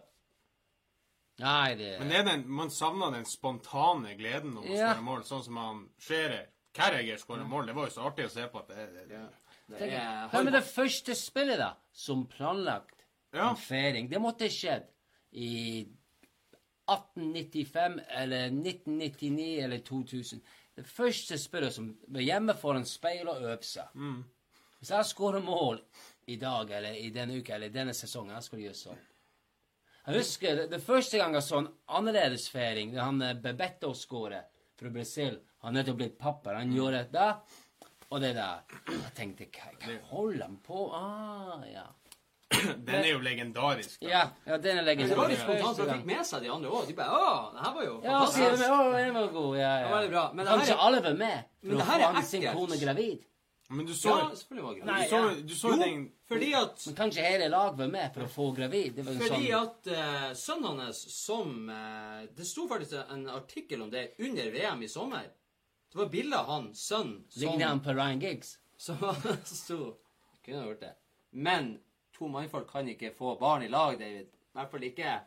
Nei, det Men det er den, man savner den spontane gleden når man Ja. skårer mål, sånn som han Scherer. Carragher skårer mål. Det var jo så artig å se på at det, det, det. Det er Hvem er det første spillet da, som planlagt Ja. en feiring? Det måtte ha skjedd i atten nittifem eller nitten nittini eller to tusen. Det første spillet som var hjemme foran speil og øvde seg. Hvis jeg skårer mål i dag eller i denne uka eller i denne sesongen, jeg skulle gjøre sånn. Jeg husker det, det første gang jeg så en annerledes feiring, da han eh, Bebeto skåret fra Brasil. Han er nettopp blitt pappa, han gjorde det da, og det der. Jeg tenkte, hva, hva holder han på? Ah, ja. Den er jo legendarisk. Da. Ja, ja, den er Men det var litt legendarisk. spontant, for jeg fikk med seg de andre også. De bare, åh, det her var jo Ja, sier fantastisk. de, å, den var god, ja, Det var veldig ja. bra. Men det her Kanskje er, alle var med Men for det å her få er han sin ekkelt. kone gravid. Men du så, ja, selvfølgelig var det Nei, du så, ja. du så Jo, den fordi at, Men kanskje hele lag var med for å få gravid. Det var jo fordi sånn. at uh, sønnen hans som, eh, det sto faktisk en artikkel om det under V M i sommer. Det var bilder av han, sønn, som, Ligner han på Ryan Giggs? som sto, kunne ha gjort det. Men to mannfolk kan ikke få barn i lag, David. I hvert fall ikke,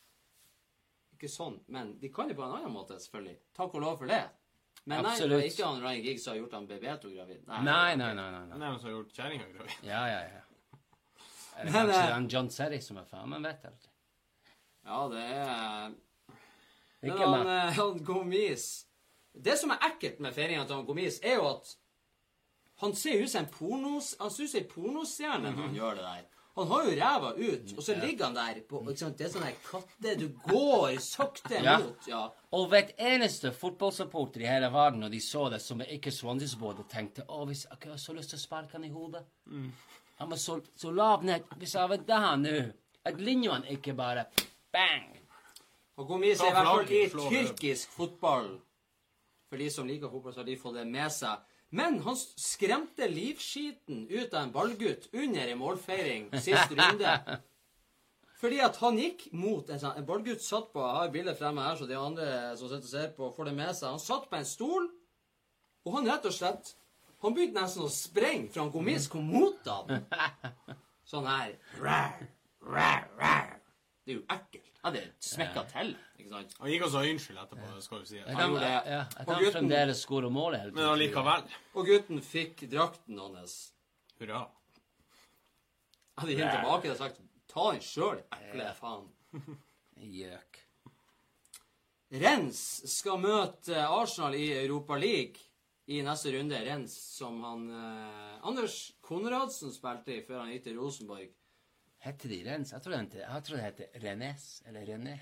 ikke sånn, men de kan det på en annen måte, selvfølgelig. Takk og lov for det. Men nei, det Absolutt. var ikke han Ryan Giggs som har gjort han Bebeto gravid. Nei, nei, nei, nei, nei. Den er jo som har gjort kjerringa gravid. Ja, ja, ja. Eller Men, kanskje eh, han John Serry som er faen, men vet aldri. Ja, det er... Men Ikke han, meg. eh, han Gomis... Det som er ekkelt med feiringen til han Gomis, er jo at han ser ut som en pornos... Han ser ut som en pornostjerne når han gjør det der. Han har jo ræva ut, og så ligger han der på... Ikke sant? Det er sånn her katte du går sakte Ja. mot. Ja. Og hvert eneste fotballsupporter i hele verden, når de så det, som er ikke Swansea-supporter, tenkte, å, hvis jeg ikke har så lyst til å sparke han i hodet. Han var så, så lav ned. Hvis jeg var der nå, at linjene ikke bare bang. Og Gomis Ta er i hvert fall i flagget, slå det. tyrkisk fotball. For de som liker fotball, så har de fått det med seg. Men han skremte livskiten ut av en ballgutt under en målfeiring sist runde. Fordi at han gikk mot en sånn... En ballgutt satt på... Jeg har bildet fremme her, så de andre som sitter og ser på får det med seg. Han satt på en stol, og han rett og slett... Han begynte nesten å sprenge, for han kom, kom mot han. Sånn her. Rar, rar, rar. Det er jo ekkelt. Ja, det smekket til, ikke sant? Han gikk også unnskyld etterpå, det skal vi si. Jeg kan, gjorde det. ja, jeg Og kan gutten- fremdeles skåre målet helt. Men allikevel. Og gutten fikk drakten hans. Hurra. Jeg hadde gitt tilbake og sagt, ta den selv, ekle faen. Gjøk. Rennes skal møte Arsenal i Europa League i neste runde. Rennes som han eh, Anders Konradsen spilte i før han gikk til Rosenborg. Heter de Rennes? Jeg tror det heter, jeg tror det heter Rennes, eller René.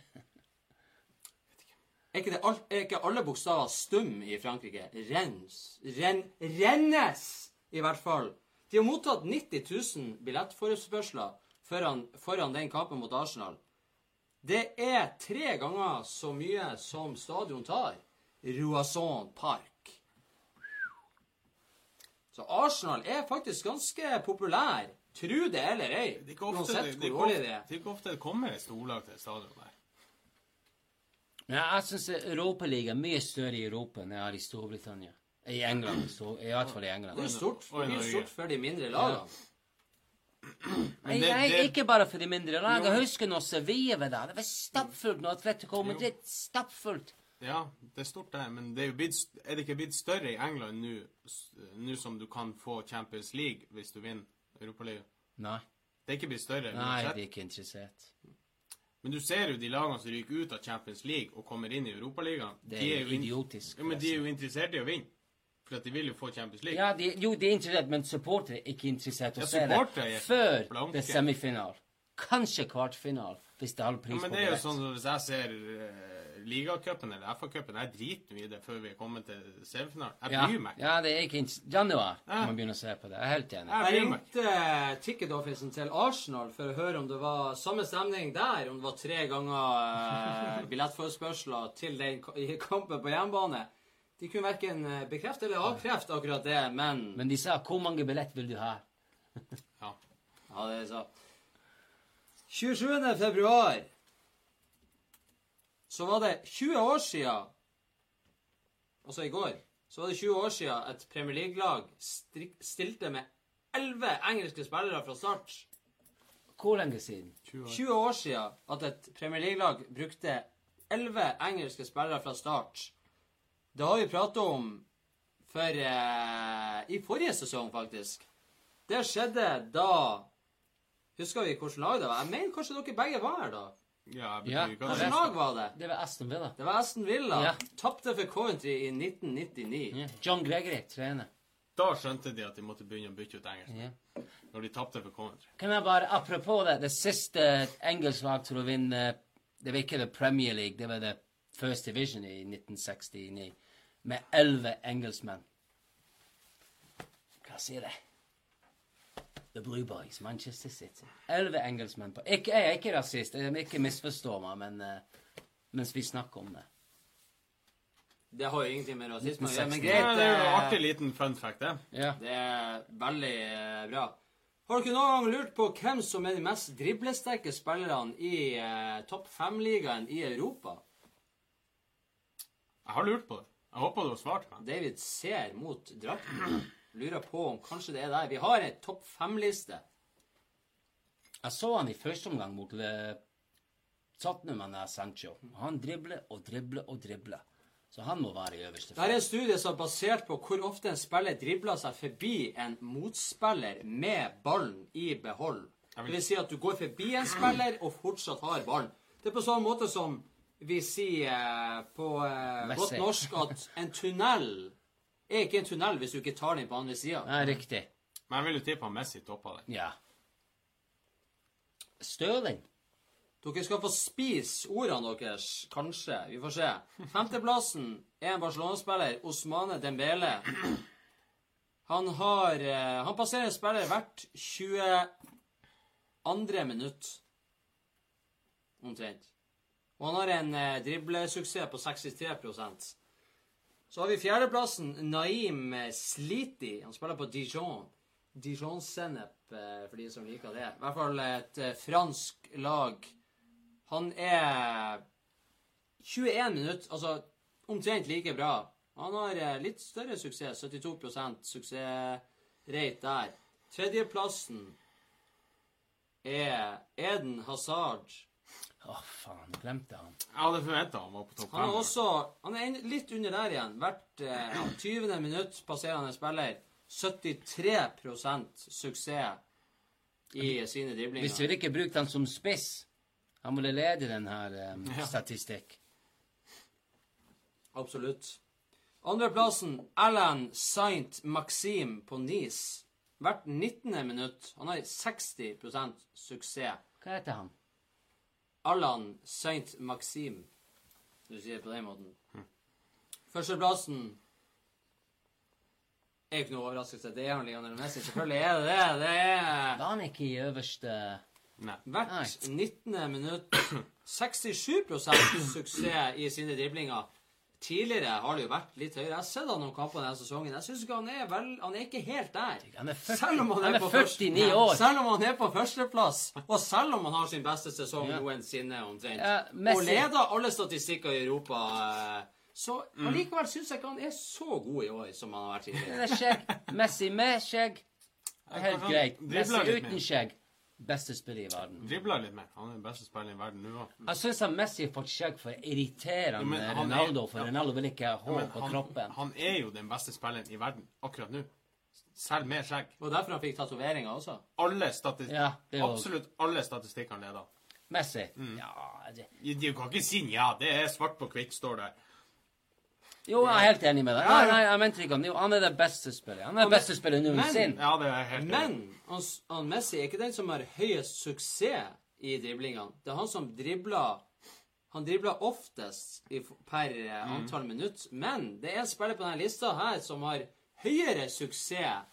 Er ikke, det all, er ikke alle bokstaver stum i Frankrike? Rennes. Ren, Rennes, i hvert fall. De har mottatt nitti tusen billettforespørsler foran, foran den kampen mot Arsenal. Det er tre ganger så mye som stadion tar. Roisson Park. Så Arsenal er faktisk ganske populær. Tro det eller ei. Det er ikke ofte Uansett det, det, er hvor ikke dårlig ofte, det er. det er ikke ofte det kommer et storlag til stadion der. Ja, jeg synes Europaliga er mye større i Europa enn jeg har i Storbritannia. I England, så, i hvert fall i England. Det er stort, Og i det er Norge. stort for de mindre lagene. Nei, det- nei, det- ikke bare for de mindre lag. Jeg husker når Sevilla var der. Det var stappfullt når Atletico Madrid. Stappfullt. Ja, det er stort det, men det er, jo blitt, er det ikke blitt større i England nå, s- nå som du kan få Champions League hvis du vinner Europaliga? Nei, Det er ikke blitt større nei, uansett. de er ikke interessert. Men du ser jo de lagene som ryker ut av Champions League og kommer inn i Europaligaen. Det de er jo in- idiotisk. Ja, men de er jo interessert i å vinne. For at de vil jo få Champions League. Ja, de, jo, de er interessert, men supportere er ikke interessert i å Ja, se det supportere er før blanke. det er semifinal. Kanskje kvartfinal, hvis det er halv Ja, pris men på det er jo billett. sånn at hvis jeg ser uh, Ligacupen eller F A-cupen, jeg driter jo i det før vi er kommet til semifinalen. Jeg Ja, bryr meg ikke. ja, det er ikke inter- Januar Ja. kan man begynne å se på det. Jeg er helt enig. Jeg Jeg bryr meg. ringte ticketofficen til Arsenal for å høre om det var samme stemning der, om det var tre ganger eh, billettforespørsler til den ka- i kampen på hjemmebane. De kunne hverken eh, bekrefte eller avkrefte akkurat det, men... Men de sa, hvor mange billett vil du ha? Ja. Ja, det er så. tjuesjuende februar så var det tjue år siden, altså i går, så var det tjue år siden et Premier League-lag strik- stilte med elleve engelske spillere fra start. Hvor lenge siden? tjue år siden at et Premier League-lag brukte elleve engelske spillere fra start. Det har vi pratet om for, eh, i forrige sesong, faktisk. Det skjedde da... Husker vi hvilket lag det var? Jeg mener kanskje dere begge var her da. Ja, jeg Ja. betyr ikke Hvilket det. lag var det? Det var Aston Villa. Det var Aston Villa. Ja. Tappte for Coventry i nitten nittini. Ja. John Gregory trener. Da skjønte de at de måtte begynne å bytte ut engelsk. Ja. Når de tappte for Coventry. Kan jeg bare, apropos det, det siste engelsk lag til å vinne, det var ikke det Premier League, det var det First Division i nitten sekstini, med elleve engelskmenn. Hva sier det? The Blue Boys, Manchester City. Elleve engelskmenn på. Ikke, jeg er ikke rasist, jeg vil ikke misforstå meg, men uh, mens vi snakker om det. Det har jo ingenting med rasisme å gjøre, men nitten seksti. Ja, greit. det er jo en eh, artig liten fun fact, det. Ja. Det er veldig eh, bra. Har dere noen gang lurt på hvem som er de mest driblesterke spillerne i eh, topp fem-ligaen i Europa? Jeg har lurt på det. Jeg håper du har svart meg. David ser mot drakten. Lurer på om kanskje det er der. Vi har en topp fem-liste. Jeg så han i første omgang mot Le... Tottenham av Sancho. Han dribler og dribler og dribler. Så han må være i øverste Det er en studie som er basert på hvor ofte en spiller dribler seg forbi en motspiller med ballen i behold. Det vil si at du går forbi en spiller og fortsatt har ballen. Det er på samme måte som vi sier eh, på eh, Messi. godt norsk at en tunnel er ikke en tunnel hvis du ikke tar den på andre siden. Ja, riktig. Men jeg vil jo tippe at Messi toppa det. Ja. Stirling. Dere skal få spise ordene deres, kanskje. Vi får se. Femteplassen er en Barcelona-spiller, Ousmane Dembele. Han har eh, Han passerer en spiller hvert tjueandre minutt. Omtrent. Og han har en eh, driblesuksess på sekstitre prosent. Så har vi fjerdeplassen, Naim Sliti. Han spiller på Dijon. Dijon-sennep, for de som liker det. I hvert fall et fransk lag. Han er tjueen minutter, altså omtrent like bra. Han har litt større suksess, syttito prosent suksessrate der. Tredjeplassen er Eden Hazard. Åh, oh, faen, glemte han. Jeg hadde forventet han var på topp fem. Han er også, han er litt under der igjen. Hvert ja, tyvende minutt passerende spiller. syttitre prosent suksess i sine driblinger. Hvis vi ikke brukte han som spiss, han ville lede den her um, Ja. statistikk. Absolutt. Andreplassen, Alan Saint-Maxime på Nice. Hvert nittende minutt. Han har seksti prosent suksess. Hva heter han? Alan Saint-Maxime. Du sier det på den måten. Førsteplassen er ikke noe overraskelse. Det er han Lionel Messi. Selvfølgelig er det det. Det er Var han ikke i øverste... Nei. hvert nittende minutt sekstisju prosent suksess i sine driblinger. Tidligere har det jo vært litt høyere. Jeg har sett han noen kamper denne sesongen. Jeg synes ikke han er vel... Han er ikke helt der. Han er førti, Selv om han er, han er på førtini første- år. Selv om han er på førsteplass, og selv om han har sin beste sesong Ja. noensinne omtrent, Ja, Messi- og leder alle statistikker i Europa, eh, så allikevel synes jeg ikke han er så god i år som han har vært tidligere. Det er skjegg. Messi med skjegg. Det er helt Han greit. dribler Messi litt uten mer. skjegg. Beste spiller i verden. Dribler litt mer. Han er den beste spilleren i verden nå. Jeg synes at Messi har fått skjegg for å irritere Ja, men han er- Ronaldo, for ja. Ronaldo vil ikke ha hår Men på han, kroppen. han er jo den beste spilleren i verden akkurat nå. Selv med skjegg. Og derfor han fikk tatoveringer også. Alle statis Ja, det er jo- Absolutt alle statistikkene leder. Messi. Mm. Ja, det... Du kan ikke si ja, det er svart på hvitt, står der. Jo, jeg er helt enig med deg. Ja, Nei, ja. nei, jeg mente ikke han. Jo, han er den beste spilleren. Han er den beste spilleren noensinne. Ja, det er helt Men han, han Messi er ikke den som har høyest suksess i driblingene. Det er han som dribler Han dribler oftest i, per eh, antall minutt. Men det er en spiller på denne lista her som har høyere suksess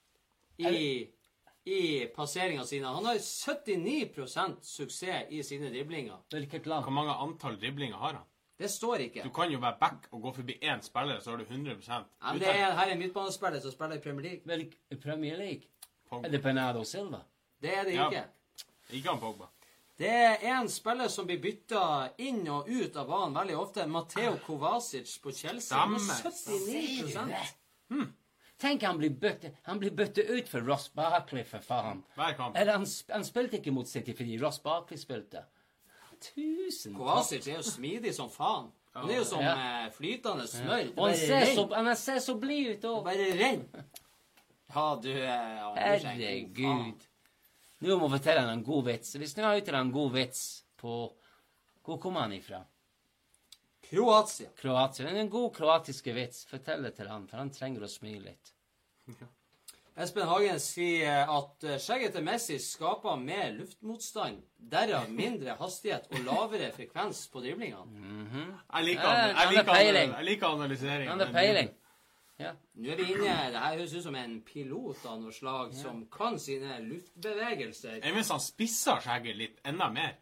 i, i passeringene sine. Han har syttini prosent suksess i sine driblinger. Hvilket land? Hvor mange antall driblinger har han? Det står ikke. Du kan jo være back og gå forbi én spiller, så har du hundre prosent. Ja, men det er, her er en midtbanespiller som spiller i Premier League. Hvilk... i Premier League? Pogba. Er det Bernardo Silva? Det er det Ja. ikke. Ikke han Pogba. Det er en spiller som blir bytta inn og ut av banen veldig ofte. Matteo Kovacic på Chelsea. Han har Stemmer. syttini prosent. Tenk han blir byttet Han blir byttet ut for Ross Barkley, for faen. Hver kamp. Eller han, sp- han spilte ikke mot City fordi Ross Barkley spilte. Tusen takk. Kovacic er jo smidig som faen. Han er jo som Ja. eh, flytende smør. Og han Bare ser så, renn. han ser så blid ut òg. Bare renn. Ja, du eh, ja, du er ikke en god faen. Herregud. Nå må jeg fortelle han en god vits. Hvis du har ut en god vits på Hvor kommer han ifra? Kroatia. Kroatia. Det er en god kroatiske vits. Fortell det til han, for han trenger å smile litt. Espen Hagen sier at eh, skjegget til Messi skaper mer luftmotstand, derav mindre hastighet og lavere frekvens på driblingene. Jeg liker, Ja, jeg han er liker, peiling. jeg liker analyseringen. Han har peiling. Ja. Nå er vi inne, det her høres ut som en pilot av noe slag som kan sine luftbevegelser. Jeg synes han spisser skjegget litt enda mer.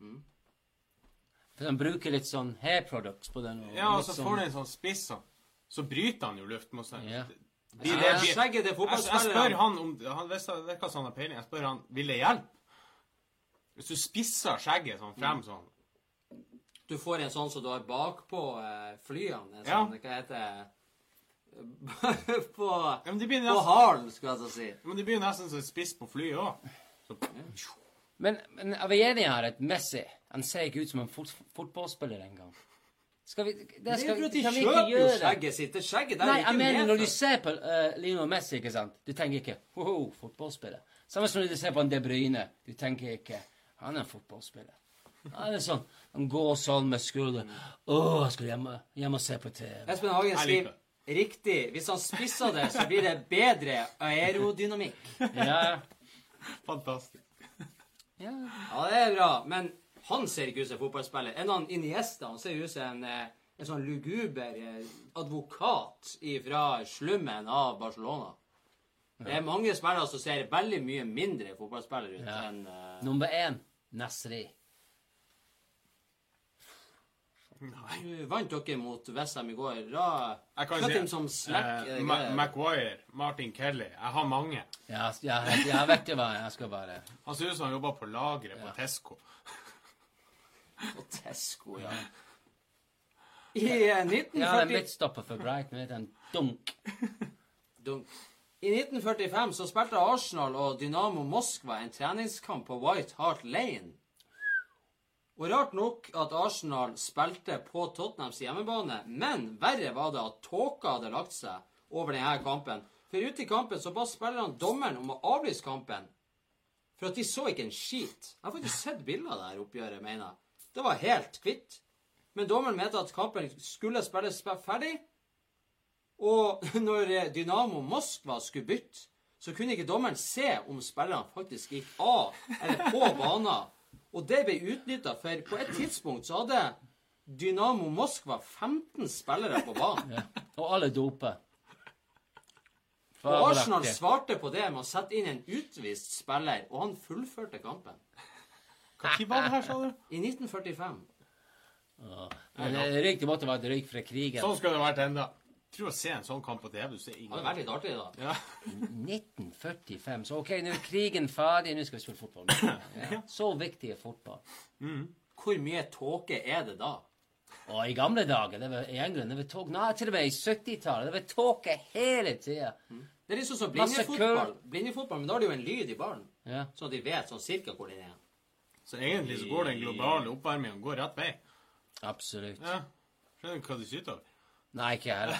For han bruker litt sånn hair products på den. og Ja, og litt så sånn- får du en sånn spiss, så, så bryter han jo luftmotstand. Ja. De, Ja, det, de, skjegget til jeg, jeg fotballspillere. spør han om han visste det virker som han har peiling. Jeg spør han vil det hjelpe. Hvis du spisser skjegget sånn frem sånn. Du får en sånn som du har bakpå eh, flyene. En Ja. sånn, hva heter det? på, Ja, men det blir på nesten, halen, skulle jeg så si. men det blir nesten som et spiss på flyet òg. Men, men er vi enige her at Messi han ser ikke ut som en fot fotballspiller engang? Skal vi Det, Det er skal, for at de kan vi ikke kjøper jo gjøre. skjegget sitt. Det skjegget der Nei, er jeg ikke mener med når du for. ser på uh, Lionel Messi, ikke sant? Du tenker ikke wow, fotballspiller. Samme som når du ser på en De Bruyne. Du tenker ikke han er en fotballspiller. Han er sånn, han går sånn med skulderen. Åh, jeg skal hjem, hjem og se på T V. Espen Hagen Jeg liker skriver riktig. Hvis han spisser det, så blir det bedre aerodynamikk. Ja, Fantastisk. ja. Ja, det er bra. Men han ser ikke ut som en fotballspiller. En annen Iniesta, han ser ut som en, eh, en sånn luguber eh, advokat fra slummen av Barcelona. Det er mange spillere som ser veldig mye mindre fotballspillere ut Ja. enn eh, Nummer én, Nasri. Du vant dere mot Westham i går. Da Jeg kan cut si him som slack. eh, eh, Ma greier. Maguire, Martin Kelly. Jeg har mange. Ja, ja, ja, vet du hva, jeg skal bare... Han ser ut som han jobber på lagret på Ja. Tesco. Og Tesco, ja. I eh, nitten Ja, det er førti midtstopper for Brighton, vet du, en dunk. Dunk. I nitten førtifem så spilte Arsenal og Dynamo Moskva en treningskamp på White Hart Lane. Og rart nok at Arsenal spilte på Tottenhams hjemmebane, men verre var det at tåka hadde lagt seg over denne kampen. For ute i kampen så ba spillerne dommeren om å avlyse kampen, for at de så ikke en skit. Jeg har faktisk sett bilder av det her oppgjøret, mener jeg. Det var helt kvitt. Men dommeren mente at kampen skulle spilles ferdig, og når Dynamo Moskva skulle bytte, så kunne ikke dommeren se om spillerne faktisk gikk av eller på banen. Og det ble utnyttet, for på et tidspunkt så hadde Dynamo Moskva femten spillere på banen. Ja. Og alle doper. Og Arsenal svarte på det med å sette inn en utvist spiller, og han fullførte kampen. Hva tid var det her, sa du? I nitten førtifem. Ja. Men det røyk, det måtte være et røyk fra krigen. Sånn skulle det vært enda. Jeg tror å se en sånn kamp på T V, du ser Det ingen. hadde vært litt artig, da. Ja. nitten førtifem, så ok, nå er krigen ferdig, nå skal vi spille fotball. Ja. Så viktig er fotball. Hvor mye tåke er det da? Og i gamle dager, det var i England, det var tog, nei, til og med i syttitallet, det var tåke hele tiden. Det er liksom som Masse blindefotball, blindefotball, men da har de jo en lyd i ballen, Ja. så de vet sånn cirka hvor den er. Så egentlig så går den globale oppvarmingen går rett vei. Absolutt. Ja. Skjønner du hva du syter over? Nei, ikke heller.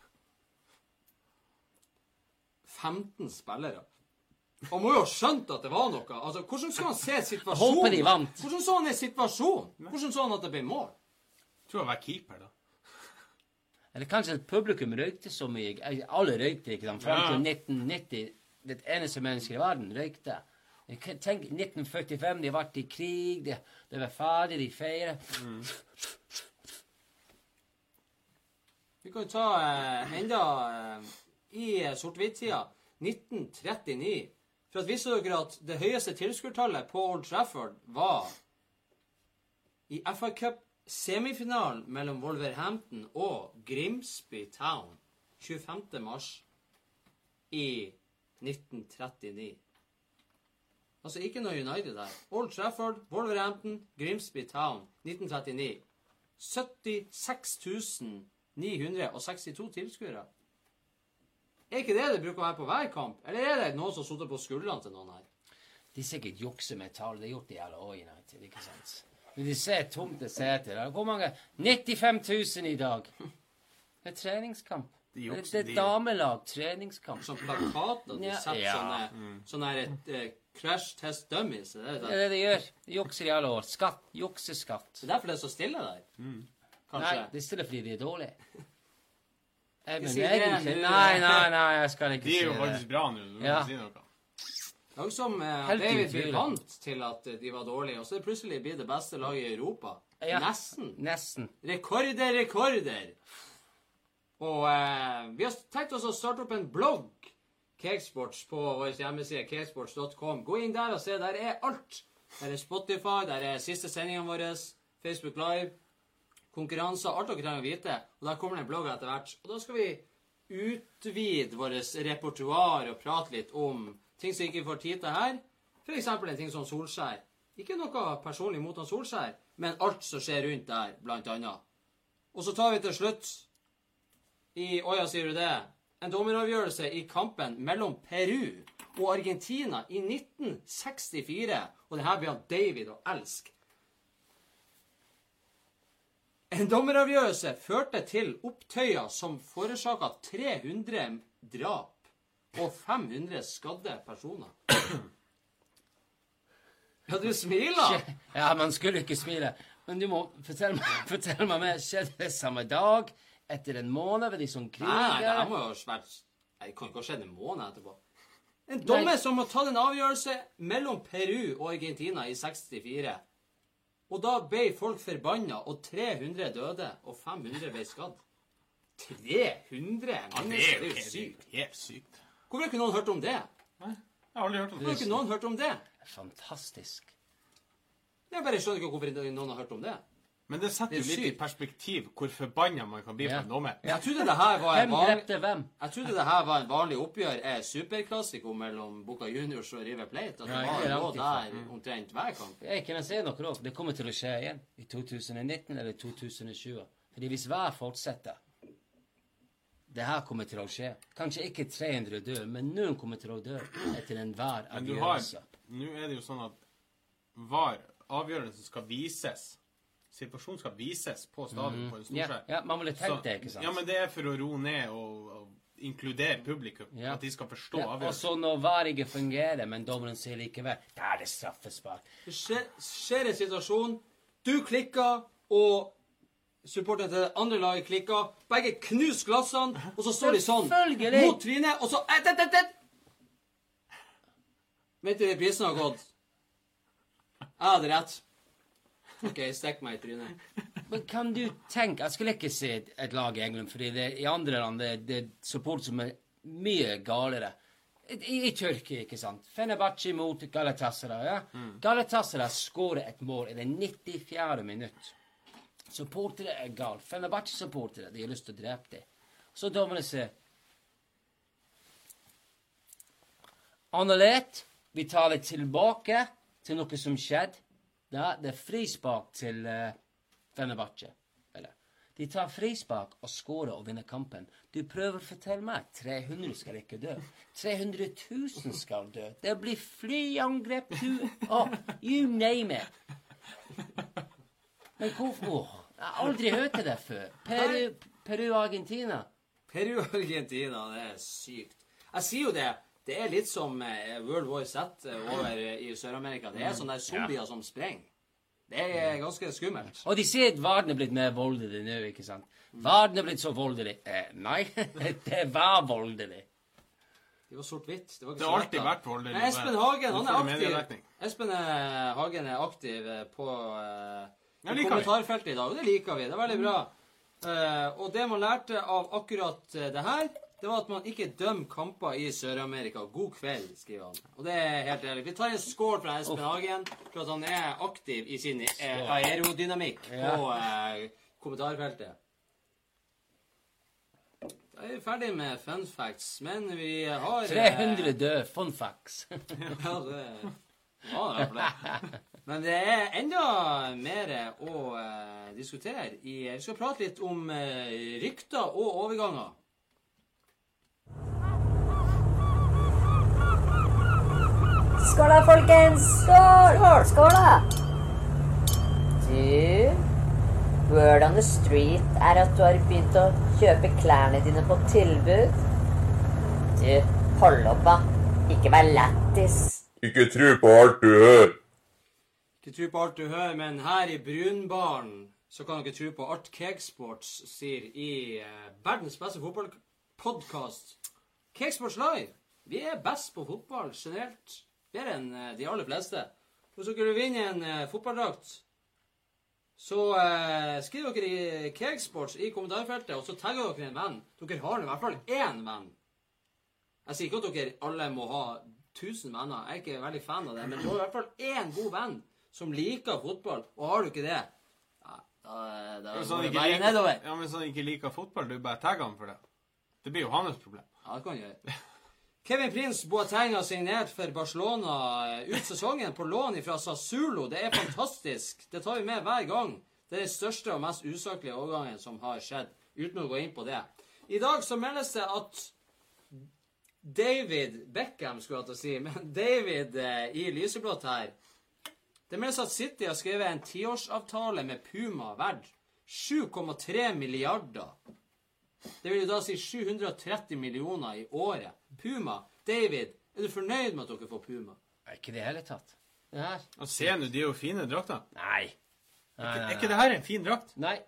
femten spillere. Han må jo ha skjønt at det var noe. Altså, hvordan skal han se situasjonen? Håper de vant. Hvordan så han i situasjonen? Hvordan så han at det ble mål? Jeg tror jeg var keeper, da. Eller kanskje at publikum røykte så mye. Alle røykte, ikke sant? Frem til Ja. nitten nitti, det eneste mennesket i verden røykte. Jeg kan tenke nitten førtifem, de har vært i krig, det, det var ferdig, de feirer. Vi kan jo ta eh, enda eh, i eh, sort-hvitt-tida, nitten trettini. For at visste dere at det høyeste tilskuertallet på Old Trafford var i F A Cup-semifinalen mellom Wolverhampton og Grimsby Town tjuefemte mars i nitten trettini. Altså ikke noe United der. Old Trafford, Wolverhampton, Grimsby Town nitten trettini. syttiseks tusen ni hundre sekstito tilskuere. Er ikke det det bruker å være på hver kamp? Eller er det noen som sitter på skuldrene til noen her? De sikkert jukser med tall, det har gjort de alle år i United, ikke sant? Men de ser tomt det seter. Hvor mange? nittifem tusen i dag. Det er treningskamp. De Det jukser, er de- et damelag, treningskamp. Som plakater, de Ja. setter Ja. sånne, sånne her, eh, crash test dummies. Det er, Det det. er det de gjør. De jukser i alle år. Skatt. Jukseskatt. det er derfor det er så stille der. Kanskje. Nei, det er stille fordi de er dårlige. Jeg, men si det, egentlig, du- nei, nei, nei, jeg skal ikke De si er jo det. faktisk bra nå. Du må Ja. si noe. Det er jo som eh, Helt David blir utrolig. vant til at eh, de var dårlige, og så er det plutselig blitt det beste laget i Europa. Ja. Nesten. Nesten. Rekorder, rekorder. Og eh, vi har tenkt oss å starte opp en blogg, Cakesports, på vår hjemmeside, cakesports punktum com. Gå inn der og se. Der er alt. Der er Spotify, der er siste sendingene våre, Facebook Live, konkurranser, alt dere trenger å vite. Og der kommer det en blogg etter hvert. Og da skal vi utvide vårt repertoar og prate litt om ting som ikke får tid til her. For eksempel en ting som Solskjær. Ikke noe personlig mot han Solskjær, men alt som skjer rundt der, blant annet. Og så tar vi til slutt i Åja, sier du det? En dommeravgjørelse i kampen mellom Peru og Argentina i nitten sekstifire. Og det her blir han David å elske. En dommeravgjørelse førte til opptøyer som forårsaket tre hundre drap og fem hundre skadde personer. Ja, du smiler! Ja, man skulle ikke smile. Men du må fortelle meg, fortell meg mer. Skjedde det samme dag? Etter en måned ved de som kriger? Nei, nei, det her må jo ha vært Nei, det kan ikke ha skjedd en måned etterpå. En dommer Nei. som har tatt en avgjørelse mellom Peru og Argentina i sekstifire. Og da ble folk forbanna, og tre hundre døde, og fem hundre ble skadd. tre hundre Ja, det mennesker, er det jo er jo helt, sykt. helt sykt. Hvorfor har ikke noen hørt om det? Nei, jeg har aldri hørt om Hvorfor har det. ikke noen hørt om det? Fantastisk. Jeg bare skjønner ikke hvorfor noen har hørt om det. Men det setter Det er jo litt i sykt. perspektiv hvor forbanna man kan bli Ja. på en dommer. Jeg trodde det her var en Hvem vanlig... drepte hvem? Jeg trodde det her var en vanlig oppgjør, er superklassiko mellom Boca Juniors og River Plate. At det Nei, var ikke noe langt der omtrent hver kamp. Jeg kan si noe også. Det kommer til å skje igjen i to tusen nitten eller to tusen tjue. Fordi hvis vær fortsetter, det her kommer til å skje. Kanskje ikke tre hundre dør, men noen kommer til å dø etter en vær Men du har, avgjørelse. nå er det jo sånn at var avgjørelsen skal vises. Situasjonen skal vises på stadion på en Ja, storskjerm. ja, man ville tenkt Så- det, ikke sant? Ja, men det er for å ro ned og, og inkludere publikum. Ja. At de skal forstå Ja, og avgjørelsen. så når vær ikke fungerer, men dommeren sier likevel, da er det straffespark. Det skjer, skjer en situasjon, du klikker, og supporteren til det andre laget klikker. Begge knus glassene, og så står de sånn Selvfølgelig. mot trynet, og så et, et, et, et. Vet du, prisen har gått. Jeg hadde rett. Ok, stekk meg i trynet. Men kan du tenke, jeg skulle ikke si et, et lag i England, fordi det, i andre land det, det er support som er mye galere. I, i Tyrkia, ikke sant? Fenerbahçe mot Galatasaray, ja? Mm. Galatasaray skårer et mål i det nittifjerde minutt. Supportere er gal. Fenerbahçe-supportere, de har lyst til å drepe dem. Så dommerne sier, annullert, vi tar det tilbake til noe som skjedde. Da, det er frispark til uh, Fenerbahçe. Eller, de tar frispark og skårer og vinner kampen. Du prøver å fortelle meg tre hundre skal ikke dø. tre hundre tusen skal dø. Det blir flyangrep. Du, oh, you name it. Men hvorfor? Åh, jeg har aldri hørt det før. Peru, Peru Argentina. Peru og Argentina, det er sykt. Jeg sier jo det. Det er litt som eh, World War Z eh, over eh, i Sør-Amerika. Det er sånne der zombier som sprenger. Det er ganske skummelt. Og de sier at verden er blitt mer voldelig nå, ikke sant? Verden er blitt så voldelig. Eh, nei, det var voldelig. Det var sort-hvitt. Det, var ikke Det har så alltid lett, da. vært voldelig. Men Espen Hagen, han er Hvorfor aktiv. mediedekning? Espen eh, Hagen er aktiv eh, på eh, Ja, i liker vi. kommentarfeltet i dag, og det liker vi. Det er veldig bra. Eh, og det man lærte av akkurat eh, det her, det var at man ikke dømmer kamper i Sør-Amerika. God kveld, skriver han. Og det er helt ærlig. Vi tar en skål fra Espen Hagen for at han er aktiv i sin eh, aerodynamikk Ja. på eh, kommentarfeltet. Da er vi ferdig med fun facts, men vi har eh, tre hundre døde, fun facts. Ja, det ja, det er flere. Men det er enda mer å eh, diskutere. I, vi skal prate litt om eh, rykter og overganger. Skål da, folkens! Skål! Skål da! Du, word on the street er at du har begynt å kjøpe klærne dine på tilbud. Du, hold opp da. Ikke vær lættis. Ikke tro på alt du hører. Ikke tro på alt du hører, men her i Brunbaren så kan dere tro på Art Cakesports sier i eh, verdens beste fotballpodcast Cakesports Live. Vi er best på fotball generelt. Bedre enn eh, de aller fleste. Hvis dere vil vinne en eh, fotballdrakt, så eh, skriver dere i Cakesports i kommentarfeltet, og så tagger dere en venn. Dere har i hvert fall én venn. Jeg sier ikke at dere alle må ha tusen venner. Jeg er ikke veldig fan av det, men du har i hvert fall én god venn som liker fotball, og har du ikke det, ja, da, da Hvis går han det ikke bare liker, nedover. ja, men hvis han ikke liker fotball, du bare tagger han for det. Det blir jo hans problem. Ja, det kan du gjøre. Kevin Prince Boateng har signert for Barcelona ut sesongen på lån fra Sassuolo. Det er fantastisk. Det tar vi med hver gang. Det er den største og mest usaklige overgangen som har skjedd, uten å gå inn på det. I dag så meldes det at David Beckham, skulle jeg til å si, men David eh, i lyseblått her, det meldes at City har skrevet en tiårsavtale med Puma verdt sju komma tre milliarder. Det vil jo da si sju hundre og tretti millioner i året. Puma, David, er du fornøyd med at dere får Puma? Er ikke det hele tatt. Det her? Og se nå, de er jo fine drakter. Nei. Nei, Er nei, ikke det her en fin drakt? nei.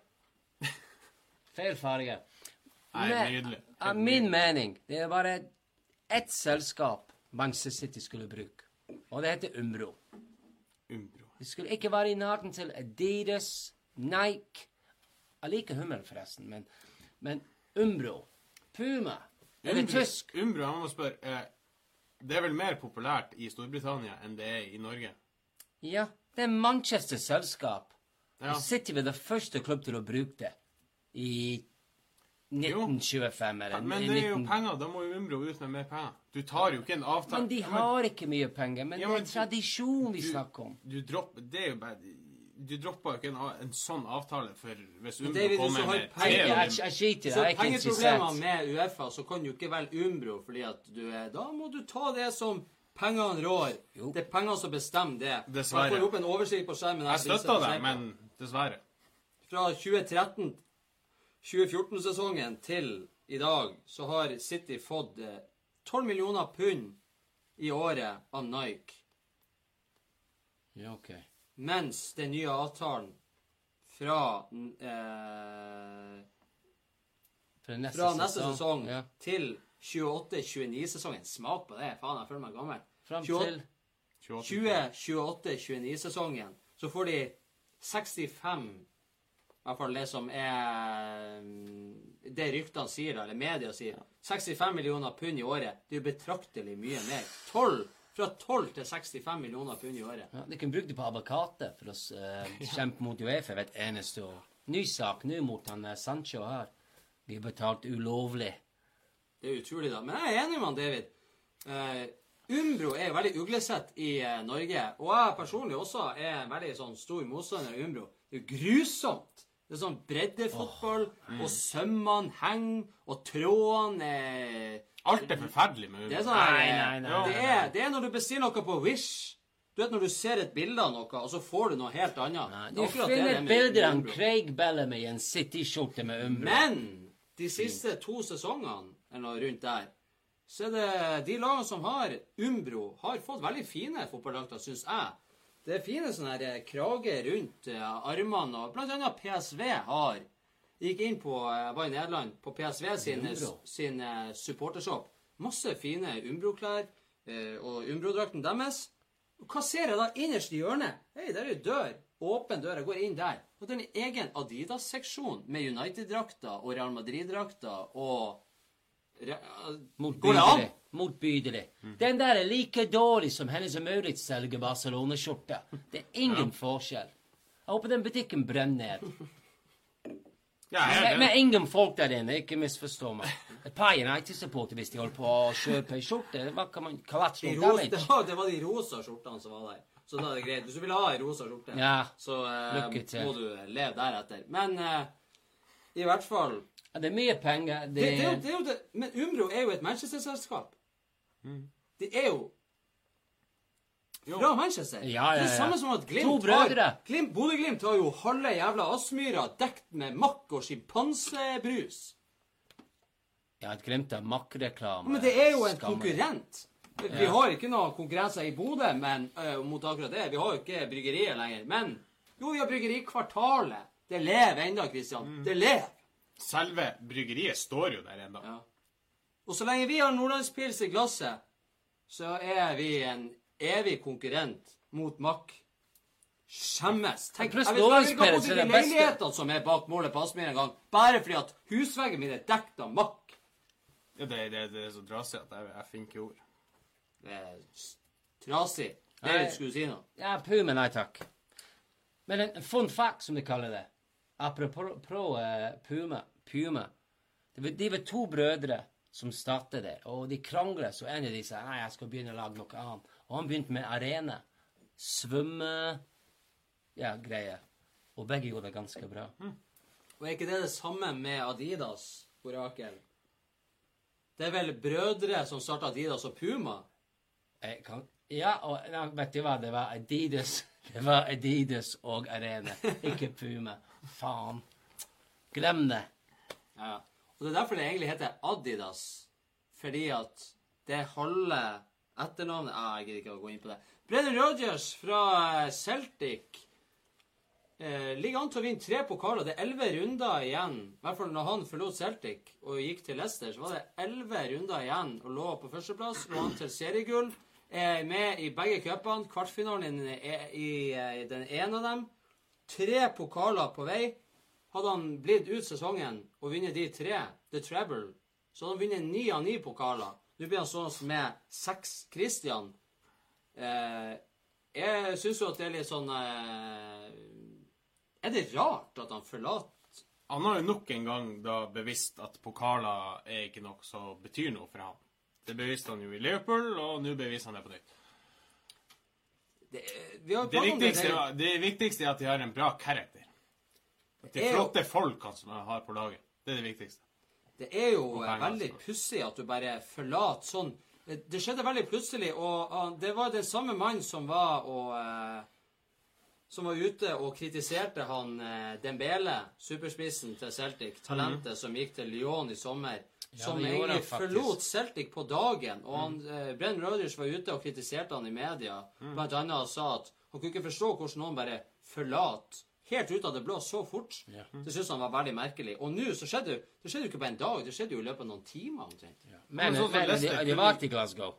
Feil farge. Nei, Men, nydelig. av min mening, det er bare ett selskap Manchester City skulle bruke. Og det heter Umbro. Umbro. Det skulle ikke være i nærheten til Adidas, Nike. Jeg liker hummel forresten, men, men Umbro, Puma, er det Umbro- tysk? Umbro, jeg må spørre, eh, det er vel mer populært i Storbritannia enn det er i Norge? Ja, det er Manchester selskap. Ja. City var det første klubb til å bruke det i nitten tjuefem, eller Men det er jo penger, da må jo Umbro ut med mer penger. Du tar jo ikke en avtale. Men de har ikke mye penger, men Ja, det men er tradisjon vi du- snakker om. Du dropper, det er jo bare, du dropper jo ikke en, a- en sånn avtale for hvis Umbro David, hvis kommer du har med penger- Jeg, tre jeg, jeg skiter i det, Så jeg er ikke pengeproblemer interessert. med UEFA, så kan du ikke velge Umbro, fordi at du er Da må du ta det som pengene rår. Jo. Det er pengene som bestemmer det. Dessverre. Jeg får opp en oversikt på skjermen. her, Jeg så vi støtter setter deg, seg på. men dessverre. Fra tjue tretten tjue fjorten-sesongen til i dag, så har City fått eh, tolv millioner pund i året av Nike. Ja, ok. Mens den nye avtalen fra eh, For neste fra neste sesong Ja. til tjueåtte tjueni-sesongen. Smak på det. Faen, jeg føler meg gammel. Frem tjueåtte til tjue tjueåtte tjueni-sesongen så får de sekstifem, i hvert fall det som er det ryktene sier, da, eller media sier, sekstifem millioner pund i året. Det er jo betraktelig mye mer. tolv, fra tolv til sekstifem millioner pund i året. Ja, de kan bruke det på Abakate for å uh, kjempe mot UEFA hvert eneste år. Ny sak nå mot han uh, Sancho her. De har betalt ulovlig. Det er utrolig, da. Men jeg er enig med han, David. Eh, Umbro er veldig uglesett i eh, Norge. Og jeg personlig også er en veldig sånn stor motstander av Umbro. Det er jo grusomt. Det er sånn breddefotball, mm. og sømmene henger, og trådene er Alt er forferdelig med Det er Umbro. sånn her, Nei, nei, nei. Det er, det er når du bestiller noe på Wish. Du vet når du ser et bilde av noe, og så får du noe helt annet. Nei, Det du er akkurat det finner det er et med bilde av Umbro. Craig Bellamy i en City-skjorte med Umbro. Men de siste to sesongene, eller noe rundt der, så er det de lagene som har Umbro, har fått veldig fine fotballdrakter, synes jeg. Det er fine sånne her eh, krager rundt eh, armene, og blant annet P S V har. Jeg gikk inn på, jeg var i Nederland, på P S V sin, Umbro. sin eh, supportershop. Masse fine Umbro-klær, eh, og Umbro-drakten deres. Og hva ser jeg da innerst i hjørnet? Hei, der er jo dør. Åpen dør, jeg går inn der. Og det er en egen Adidas-seksjon med United-drakter og Real Madrid-drakter og Re- Går det an? Motbydelig. Motbydelig. Den der er like dårlig som Hennes og Maurits selger Barcelona-skjorte. Det er ingen forskjell. Jeg håper den butikken brenner ned. Ja, jeg er Med, enig. med ingen folk der inne, ikke misforstå meg. Et par United-supporter hvis de holder på å kjøpe ei skjorte. Hva kan man De collateral ros, det, damage? var, det var de rosa skjortene som var der. Så da er det greit. Hvis du vil ha en rosa skjorte, Ja. så eh, Lykke til. må du leve deretter. Men eh, i hvert fall Ja, det er mye penger. det, Det, det, er jo, det er jo det. Men Umbro er jo et Manchester-selskap. Det er jo fra Manchester. Ja, ja, Det er det ja. samme som at To Glimt brødre. har Glimt, Bodø-Glimt har jo halve jævla Aspmyra dekt med makk og sjimpansebrus. Ja, et glimt av makkreklame. Men det er jo en Skammer. konkurrent. Vi har ikke noen konkurranser i Bodø men, øh, mot akkurat det. Vi har jo ikke bryggerier lenger. Men jo, vi har Bryggerikvartalet. Det lever ennå, Kristian. Det lever. Selve bryggeriet står jo der enda. Ja. Og så lenge vi har Nordlandspils i glasset, så er vi en evig konkurrent mot makk. Skjemmes. Tenk, Pluss jeg vet ikke Nordlandspils hva er de det beste. leilighetene som er bak målet på Aspmyr en gang, bare fordi at husveggen min er dekt av makk. Ja, det, det, det er så trasig at jeg, jeg finner ikke ord. Det er s- trasig. Det Nei. skulle du si noe. Ja, Puma, nei takk. Men en fun fact, som de kaller det. Apropos pro, eh, Puma. Puma. Det var, de var to brødre som startet det, og de kranglet, så en av de sa, nei, jeg skal begynne å lage noe annet. Og han begynte med arena. Svømme, ja, greier. Og begge gjorde det ganske bra. Og er ikke det det samme med Adidas, Orakel? Det er vel brødre som startet Adidas og Puma? Jeg kan, ja, og ja, vet du hva, det var Adidas. Det var Adidas og arena, ikke Puma. Faen. Glem det. Ja. Og det er derfor det egentlig heter Adidas. Fordi at det halve etternavnet ah, Jeg gidder ikke å gå inn på det. Brennan Rodgers fra eh, Celtic eh, ligger an til å vinne tre pokaler. Det er elleve runder igjen. I hvert fall når han forlot Celtic og gikk til Leicester, så var det elleve runder igjen og lå på førsteplass. Lå an til seriegull. Er med i begge cupene. Kvartfinalen er i, i den ene av dem. Tre pokaler på vei. Hadde han blitt ut sesongen og vunnet de tre, The Treble, så hadde han vunnet ni av ni pokaler. Nå blir han sånn med seks. Christian, eh, jeg synes jo at det er litt sånn eh, Er det rart at han forlater? Han har jo nok en gang da bevisst at pokaler er ikke noe som betyr noe for ham. Det beviste han jo i Liverpool, og nå beviser han det på nytt. Det, vi har Det pratet om viktigste, her. det viktigste er at de har en bra karakter. At de er jo- flotte folk han som har på laget. Det er det viktigste. Det er jo Og eh, penger, veldig altså. pussig at du bare forlater sånn. Det det skjedde veldig plutselig, og ah, det var den samme mannen som var og eh, som var ute og kritiserte han eh, Dembele, superspissen til Celtic, talentet som gikk til Lyon i sommer, Ja, som det gjorde han egentlig faktisk. forlot Celtic på dagen, og han, eh, Brendan Rodgers var ute og kritiserte han i media, blant annet og sa at han kunne ikke forstå hvordan noen bare forlater helt ut av det blå så fort. Ja. Det synes han var veldig merkelig. Og nå så skjedde det skjedde jo ikke på en dag, det skjedde jo i løpet av noen timer omtrent. Men, Men sånn som men de, Leicester de var til Glasgow.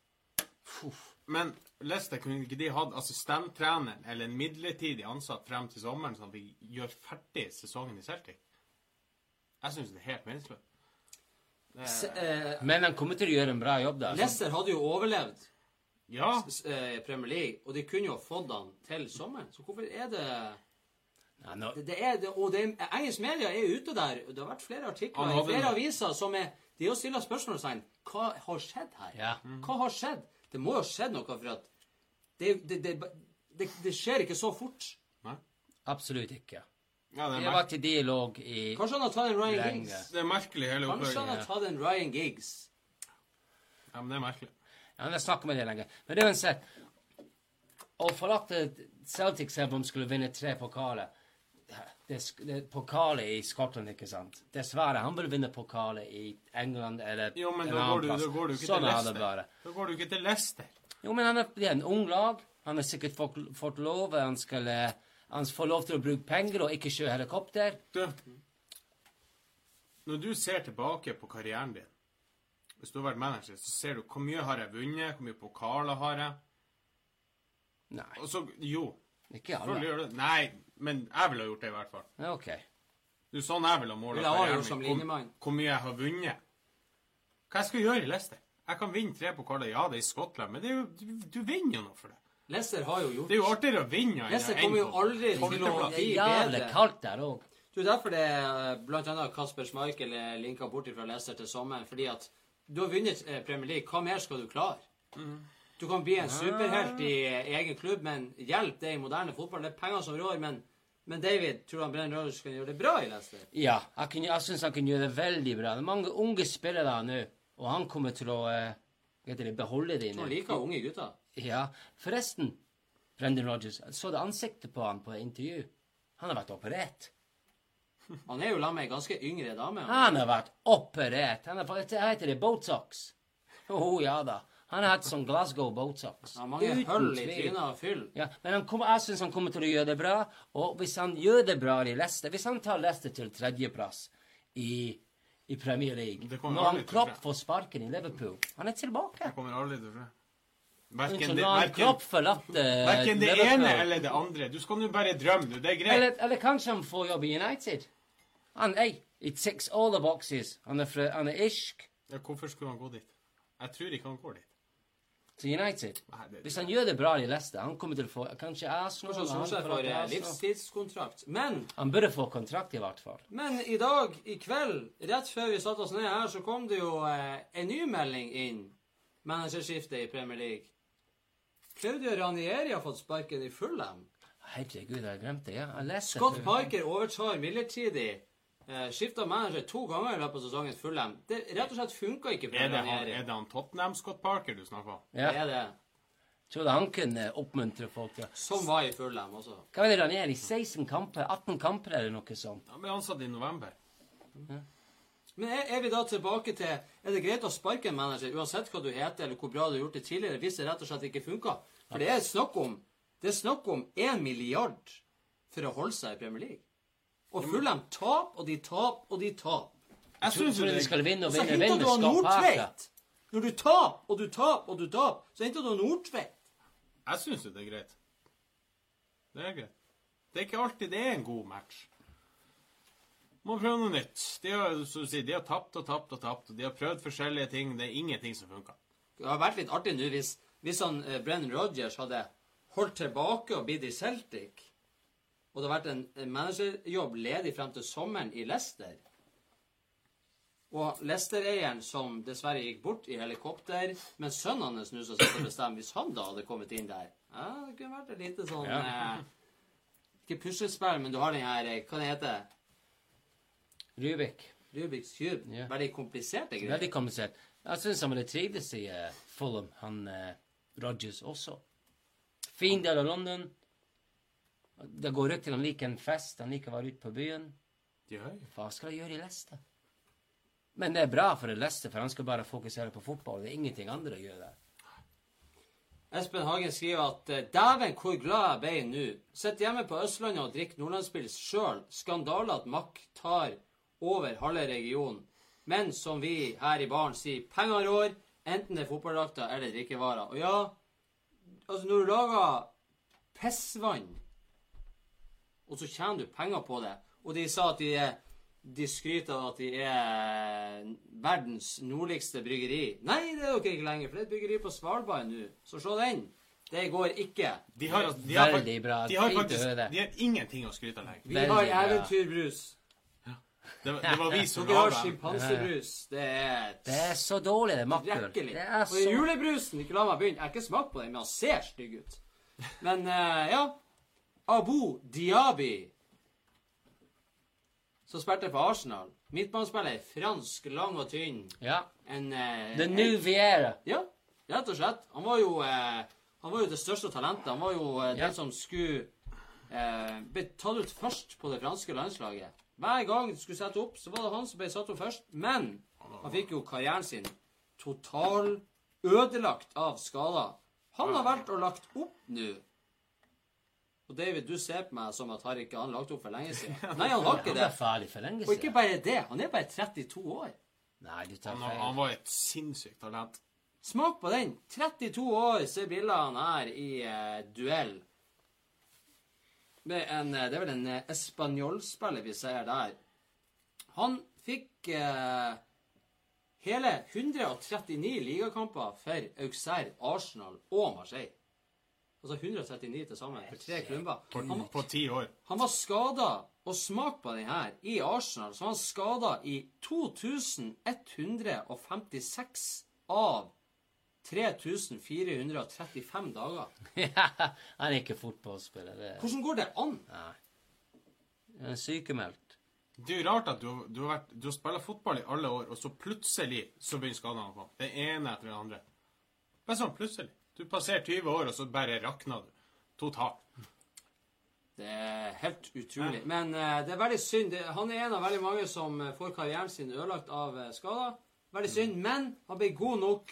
Men Leicester kunne ikke de hatt assistenttreneren eller en midlertidig ansatt frem til sommeren, sånn at vi gjør ferdig sesongen i Celtic? Jeg synes det er helt meningsløst. Det Se, er- eh, Men han kommer til å gjøre en bra jobb der. Leicester hadde jo overlevd Ja, s- eh, Premier League, og de kunne jo fått han til sommeren. Så hvorfor er det Ja, nå, Det, det er det, og det, engelsk media er ute der. Det har vært flere artikler Han i hadde flere noe- aviser som er De å stille spørsmålstegn. Hva har skjedd her? Ja. Hva har skjedd? Det må jo ha skjedd noe, for at det, det, det, det, det skjer ikke så fort. nei. absolutt ikke. Ja, det Vi er, har mer vært i dialog i Kanskje han har tatt en Ryan Lenge. Giggs? det er merkelig hele Kanskje han opplegget. har tatt en Ryan Giggs? Ja, men det er merkelig. Ja, jeg snakker med det lenge. Men det er uansett å forlate Celtic selv om de skulle vinne tre pokaler. Det, sk- det pokaler i Skottland, ikke sant? Dessverre, han vil vinne pokaler i England eller Jo, men en da annen går, du, plass. da går du ikke Sånn til er det Leicester. bare. Da går du ikke til Leicester. Jo, men han er, det er en ung lag. Han har sikkert fått, fått lov. Han skal eh, han får lov til å bruke penger og ikke kjøre helikopter. Du, når du ser tilbake på karrieren din, hvis du har vært manager, så ser du hvor mye har jeg vunnet, hvor mye pokaler har jeg. Nei, Og så, jo, ikke selvfølgelig alle. gjør du det. Nei, men jeg ville ha gjort det i hvert fall. Ja, ok. Det er jo sånn jeg vil ha målet Ville ha gjort som linjemann. Hvor, hvor mye jeg har vunnet. Hva jeg skal gjøre i Leicester? Jeg kan vinne tre pokaler, ja, det er i Skottland, men det er jo, du, du vinner jo noe for det. Leicester har jo gjort Det er jo artigere å vinne Leicester kommer jo aldri til å tolvteplass. Det er bli jævlig bedre. kaldt der òg. Det er derfor det er blant annet Kasper Schmeichel er linka bort fra Leicester til sommeren, fordi at du har vunnet eh, Premier League. Hva mer skal du klare? Du kan bli en superhelt i eh, egen klubb, men hjelp det i moderne fotball. Det er penger som rår, men, men David, tror han Brennan Rodgers kan gjøre det bra i Leicester? Ja, jeg, kan- jeg syns han kan gjøre det veldig bra. Det er mange unge spillere nå, og han kommer til å eh, hva heter det, beholde dem. Han liker unge gutter. Ja, forresten, Brendan Rodgers, jeg så det ansiktet på han på intervju. Han har vært operert. Han er jo sammen med ei ganske yngre dame. Han har vært operert. Han har fått, det heter det Botox. Å oh, ja da. Han har hatt sånn Glasgow Botox. Han har mange Uten hull i tvil. trynet og fyll. Ja, men han kommer, jeg syns han kommer til å gjøre det bra. Og hvis han gjør det bra i Leicester, hvis han tar Leicester til tredjeplass i, i Premier League, Det kommer når han aldri til å Klopp skje. får sparken i Liverpool, han er tilbake. Jeg kommer aldri til å skje. Verken Unnskyld, det, når han verken, Klopp forlater verken det Liverpool. ene eller det andre. Du skal nå bare drømme, du. Det er greit. Eller, eller kanskje han får jobb i United. Han hey, it ticks all the boxes. Han er, fra, han er irsk Ja, hvorfor skulle han gå dit? Jeg tror ikke han går dit. til United. Nei, det, Hvis han gjør det bra i Leicester, han kommer til å få kanskje Arsenal. Kanskje han han seg får for til eh, Arsenal. livstidskontrakt. Men Han burde få kontrakt i hvert fall. Men i dag, i kveld, rett før vi satte oss ned her, så kom det jo eh, en ny melding inn. Managerskiftet i Premier League. Claudio Ranieri har fått sparken i Fulham. Herregud, jeg glemte det. Ja, jeg leste Scott det. Parker overtar midlertidig. Eh, Skifta manager to ganger i løpet av sesongen Fulham. Det rett og slett funka ikke for er, det han, Ranieri. er det han Tottenham Scott Parker du snakker om? Ja, Det er det. trodde han kunne oppmuntre folk til Som var i Fulham også. Hva var det han er i? seksten kamper? atten kamper eller noe sånt? Han ble ansatt i november. Men er, er vi da tilbake til Er det greit å sparke en manager uansett hva du heter eller hvor bra du har gjort det tidligere, hvis det rett og slett ikke funka? For det er snakk om Det er snakk om én milliard for å holde seg i Premier League. Og Fulham taper, og de taper, og de taper. Jeg synes jo Tror du det de skal vinne og Så vinne, henter vinne, du han Scott Parker? Nordtveit. Når du taper, og du taper, og du taper, så henter du han Nordtveit. Jeg synes jo det er greit. Det er greit. Det er ikke alltid det er en god match. Må prøve noe nytt. De har, så å si, de har tapt og tapt og tapt, og de har prøvd forskjellige ting. Det er ingenting som funker. Det har vært litt artig nå hvis, hvis han, eh, Brennan Rodgers hadde holdt tilbake og blitt i Celtic. Og det har vært en, en managerjobb ledig frem til sommeren i Leicester. Og Leicester-eieren som dessverre gikk bort i helikopter, men sønnen hans nå som sitter og bestemmer hvis han da hadde kommet inn der. Ja, det kunne vært et lite sånn... Ja. Eh, ikke puslespill, men du har den her, hva det heter? Rubik. Rubiks Cube. Ja. Veldig kompliserte greier. Veldig komplisert. Jeg synes han hadde trivdes i uh, Fulham, han uh, Rodgers også. Fin del av London. Det går rett til han liker en fest, han liker å være ute på byen. Ja, Hva skal jeg gjøre i Leicester? Men det er bra for det Leicester, for han skal bare fokusere på fotball. Det er ingenting andre å gjøre der. Espen Hagen skriver at dæven hvor glad jeg ble nå. Sitt hjemme på Østlandet og drikk Nordlandspils selv. Skandale at Mack tar over halve regionen. Men som vi her i baren sier, penger rår, enten det er fotballdrakter eller drikkevarer. Og ja, altså når du lager pissvann, og så tjener du penger på det, og de sa at de, de skryter av at de er verdens nordligste bryggeri. Nei, det er dere ikke lenger, for det er et bryggeri på Svalbard nå. Så se den. Det går ikke. De har, de har, Veldig bra. De har Fint å faktisk høre det. de har ingenting å skryte av lenger. Vi Veldig har bra. eventyrbrus. Det, var- det var vi som Dere har laget dem. sjimpansebrus. Det er Det er så dårlig, det makkøl. rekkelig. Det er Og så... julebrusen, ikke la meg begynne. Jeg har ikke smakt på den, men han ser stygg ut. Men eh, ja, Abu Diaby, som spilte for Arsenal. Midtbanespiller, fransk, lang og tynn. Ja. En, eh, The New Viera. Ja, rett og slett. Han var jo, eh, han var jo det største talentet. Han var jo eh, Ja. den som skulle eh, bli tatt ut først på det franske landslaget. Hver gang du skulle sette opp, så var det han som ble satt opp først. Men han fikk jo karrieren sin total ødelagt av skader. Han har valgt å lagt opp nå. Og David, du ser på meg som at har ikke han lagt opp for lenge siden. Nei, han har ikke Han det. er ferdig for lenge Og ikke siden. bare det, han er bare trettito år. Nei, du tar Han, feil. han var et sinnssykt talent. Smak på den. trettito år ser bildet han her i eh, duell. Med en, eh, det er vel en eh, espanjolspiller vi ser der. Han fikk eh, hele hundre og trettini ligakamper for Auxerre, Arsenal og Marseille. Altså hundre og trettini til sammen for tre klubber. På, Han, på ti år. han var skadet, og smak på den her, i Arsenal, så var han skadet i to tusen ett hundre femtiseks av tre tusen fire hundre trettifem dager. Ja, han er ikke fotballspiller. Det Hvordan går det an? er sykemeldt. Det er jo rart at du, du har vært, du har spillet fotball i alle år, og så plutselig så begynner skadene å komme. Det ene etter det andre. Bare sånn plutselig. Du passerer tyve år, og så bare rakner du. Totalt. Det er helt utrolig. Men eh, det er veldig synd. Det, han er en av veldig mange som eh, får karrieren sin ødelagt av eh, skader. Veldig synd, men han ble god nok.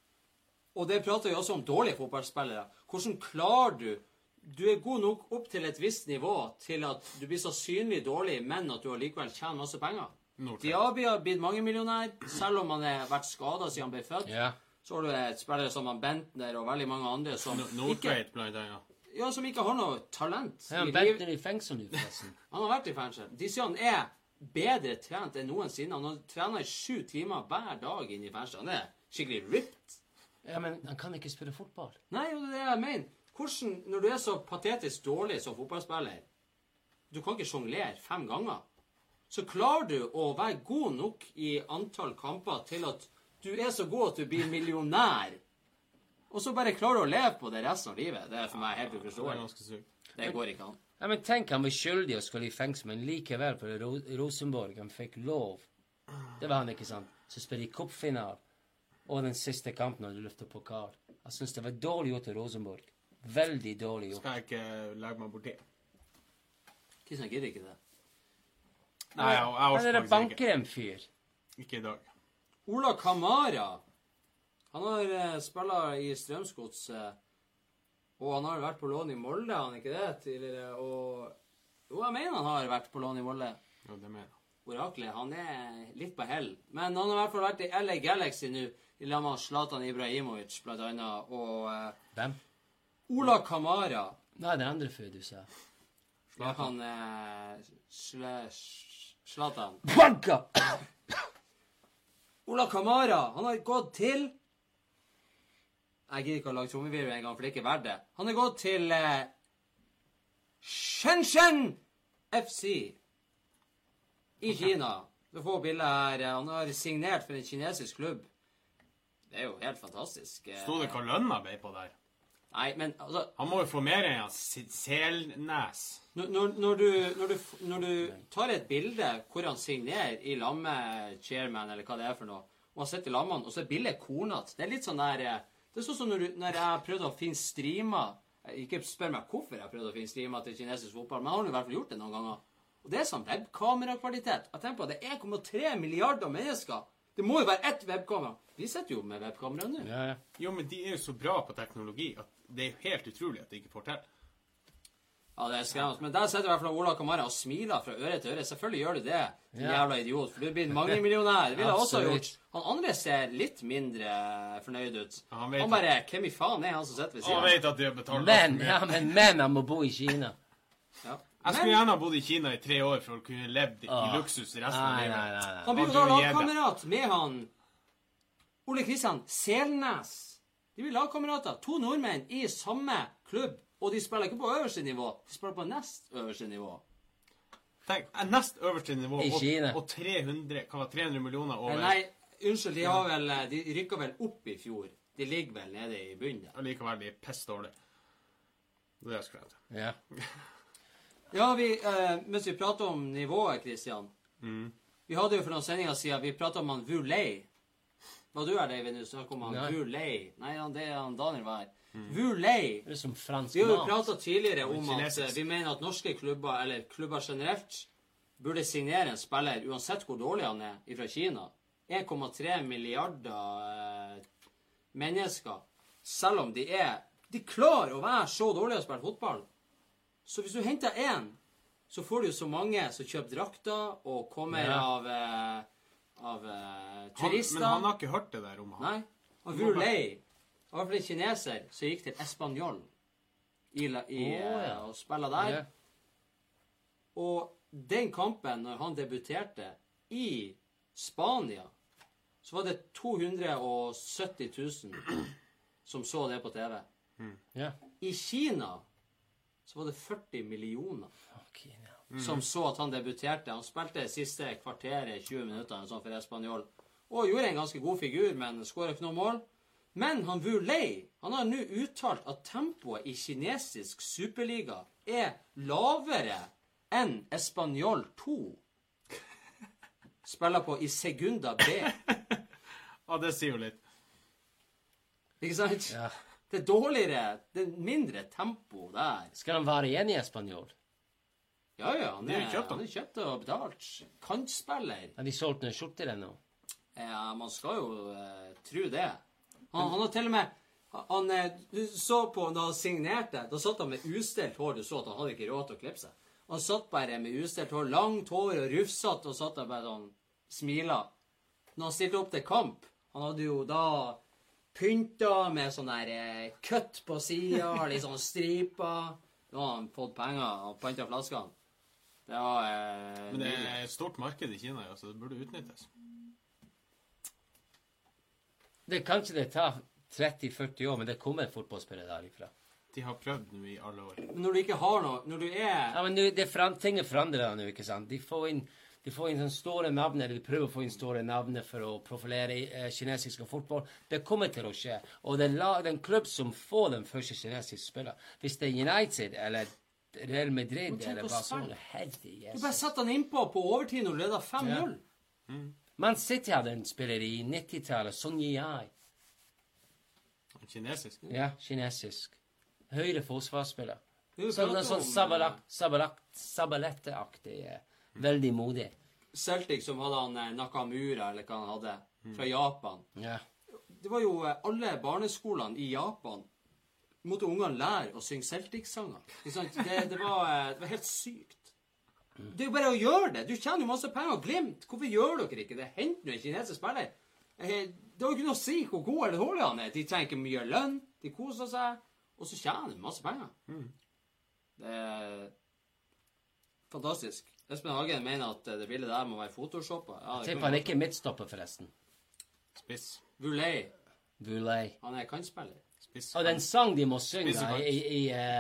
Og det prater jo også om dårlige fotballspillere. Hvordan klarer du Du er god nok opp til et visst nivå til at du blir så synlig dårlig, men at du allikevel tjener masse penger. Nordtrend. Diaby har blitt mangemillionær, selv om han har vært skadet siden han ble født. Ja. Så har du et spiller som han Bentner og veldig mange andre som No- ikke, Nordtveit, blant annet. ja, som ikke har noe talent Er han i liv. Bentner i fengsel nå, forresten? Han har vært i fengsel. De sier han er bedre trent enn noensinne. Han har trenet i sju timer hver dag inne i fengsel. Han er skikkelig ripped. Ja, men han kan ikke spille fotball. Nei, og det er det jeg mener. Hvordan, når du er så patetisk dårlig som fotballspiller, du kan ikke sjonglere fem ganger, så klarer du å være god nok i antall kamper til at du er så god at du blir millionær. Og så bare klarer du å leve på det resten av livet. Det er for meg helt Det er uforståelig. ganske sykt. Det går ikke an. Ja, men tenk, han var skyldig og skulle i fengsel, men likevel på Ro Rosenborg, han fikk lov. Det var han, ikke sant? Så spiller de cupfinal, og den siste kampen når du løfter pokal. Jeg synes det var dårlig gjort til Rosenborg. Veldig dårlig gjort. Skal jeg ikke legge meg borti? Kristian gidder ikke det. Nei, jeg, jeg Men orker dere faktisk banker en fyr. ikke. Ikke i dag. Ola Kamara, han har uh, spillet i Strømsgodset, og han har vært på lån i Molde, han ikke det, tidligere, og jo, jeg mener han har vært på lån i Molde. Jo, det mener jeg. Oraklet, han er litt på hell. Men han har i hvert fall vært i L A Galaxy nå, i lag med Zlatan Ibrahimovic, blant annet, og uh, Hvem? Ola Kamara, Nei, den andre fyr du sa. ja, han uh, Zlatan. Banka! Ola Kamara, han har gått til Jeg gidder ikke å lage trommevirvel en gang, for det er ikke verdt det. Han har gått til eh, Shenzhen F C i Kina. Du får bildet her. Han har signert for en kinesisk klubb. Det er jo helt fantastisk. Sto det hva lønna ble på der? Nei, men altså... Han må jo få mer enn en selnæs. Når, når, når, du, når, du, når du tar et bilde hvor han signerer i lamme chairman, eller hva det er for noe, og han sitter i lammene, og så er bildet kornet. Det er litt sånn der... Det er sånn som når, du, når jeg prøvde å finne streamer. Ikke spør meg hvorfor jeg prøvde å finne streamer til kinesisk fotball, men jeg har i hvert fall gjort det noen ganger. Og det er sånn webkamerakvalitet. Jeg tenker på at det er en komma tre milliarder mennesker. Det må jo være ett webkamera. Vi sitter jo med webkamera nå. Ja, ja. Jo, men de er jo så bra på teknologi at det er jo helt utrolig at de ikke får til. Ja, det er skremmende. Men der sitter i hvert fall Ola Kamara og smiler fra øre til øre. Selvfølgelig gjør du det, din Ja. jævla idiot. For du blir mange millionær. Det ville jeg også ha Absolutt. gjort. Han andre ser litt mindre fornøyd ut. Ja, han vet Han bare, hvem i faen er han som sitter ved Han siden? vet at de har betalt Men, alt ja, mye. men, men han må bo i Kina. Ja. Jeg skulle Men gjerne ha bodd i Kina i tre år for å kunne levd i Åh. luksus resten av Nei, livet. nei, nei, nei. han blir jo Han da blir jo lagkamerat med han Ole Kristian Selnes. De blir lagkamerater. To nordmenn i samme klubb. Og de spiller ikke på øverste nivå. De spiller på nest øverste nivå. Tenk, eh, nest øverste nivå I og, Kina. og tre hundre, hva var det, tre hundre millioner over. Eh, Nei, unnskyld, de har vel De rykka vel opp i fjor. De ligger vel nede i bunnen der. Og likevel, de er piss dårlig. Det er skrevet. Ja. Ja, vi, eh, mens vi prater om nivået, Kristian. Mm. Vi hadde jo for noen sendinger siden, vi pratet om han Vuley. Var du her, David, nå snakket om han Nei. Vuley? Nei, han, det er han Daniel var her. Vuley. Det er som fransk Vi har jo mat. pratet tidligere om at kinesisk. eh, vi mener at norske klubber, eller klubber generelt, burde signere en spiller, uansett hvor dårlig han er, fra Kina. en komma tre milliarder eh, mennesker. Selv om de er De klarer å være så dårlige å spille fotball. Så hvis du henter én, så får du jo så mange som kjøper drakter og kommer Ja. av, eh, av eh, Han, turister. men han har ikke hørt det der om han. Nei. Han Vuley, i hvert fall en kineser, som gikk til Espanyol i, la- i, Å, ja. eh, og spiller der. Ja. Og den kampen, når han debuterte i Spania, så var det to hundre og sytti tusen som så det på T V. Ja. I Kina så var det førti millioner Ok, ja. som så at han debuterte. Han spilte siste kvarteret, tjue minutter, en sånn for Espanyol, og gjorde en ganske god figur, men skåret ikke noe mål. Men han Vuley, han har nå uttalt at tempoet i kinesisk superliga er lavere enn Espanyol to spiller på i Segunda B. Ja, det sier jo litt. Ikke sant? Ja. Det er dårligere, det er mindre tempo der. Skal han være igjen i Espanol? Ja, ja, han De er, har kjøpt han. han er kjøpt og betalt. Kantspiller. Har de solgt noen skjorter ennå? Ja, man skal jo uh, tro det. Han, han har til og med han, eh, Du så på da han signerte, da satt han med ustelt hår. Du så at han hadde ikke råd til å klippe seg. Han satt bare med ustelt hår, langt hår og rufsete, og satt der bare sånn, smila. Når han stilte opp til kamp, han hadde jo da pynta med sånn der eh, kutt på sida, litt sånn striper. Nå har han fått penger og pynta flaskene. Det var eh, Men det nydelig. er et stort marked i Kina, ja, så det burde utnyttes. Det kanskje det tar tretti førti år, men det kommer fotballspillere derifra. De har prøvd nå i alle år. Men når du ikke har noe, når du er Ja, men nu, det fram, tingene forandrer nå, ikke sant? De får inn, de får inn sånne store navn, eller de prøver å få inn store navn for å profilere eh, kinesisk fotball. Det kommer til å skje. Og den, lag, den klubb som får den første kinesiske spiller, hvis det er United eller Real Madrid Men tenk eller å Barcelona, spille. herre Du bare Jesus. setter han innpå på overtid når du leder fem null. Man City hadde en spiller i nittitallet, Son Yai. Kinesisk. Ja, kinesisk. Høyre forsvarsspiller. Vi Sånn, prater sånn om, sabalak, sabalak, sabaletteaktig. eh, Veldig modig. eh, Celtic som hadde han eh, Nakamura, eller hva han hadde, fra Japan. Ja. Det var jo eh, alle barneskolene i Japan måtte ungene lære å synge Celtic-sanger. Ikke sant? Det, det, var, eh, det var helt sykt. Det er jo bare å gjøre det. Du tjener jo masse penger. Glimt. Hvorfor gjør dere ikke det? Hent nå en kinesisk spiller. Eh, Det har jo ikke noe å si hvor god eller dårlig han er. De trenger ikke mye lønn. De koser seg. Og så tjener de masse penger. Det er fantastisk. Espen Hagen mener at eh, det bildet der må være photoshoppa. Ja, det Tipper kan han vi- ikke midtstopper, forresten. Spiss. Vuley. Vuley. Han er kantspiller. Spiss. Og den sang de må synge Spiser i, kant. i, i, eh,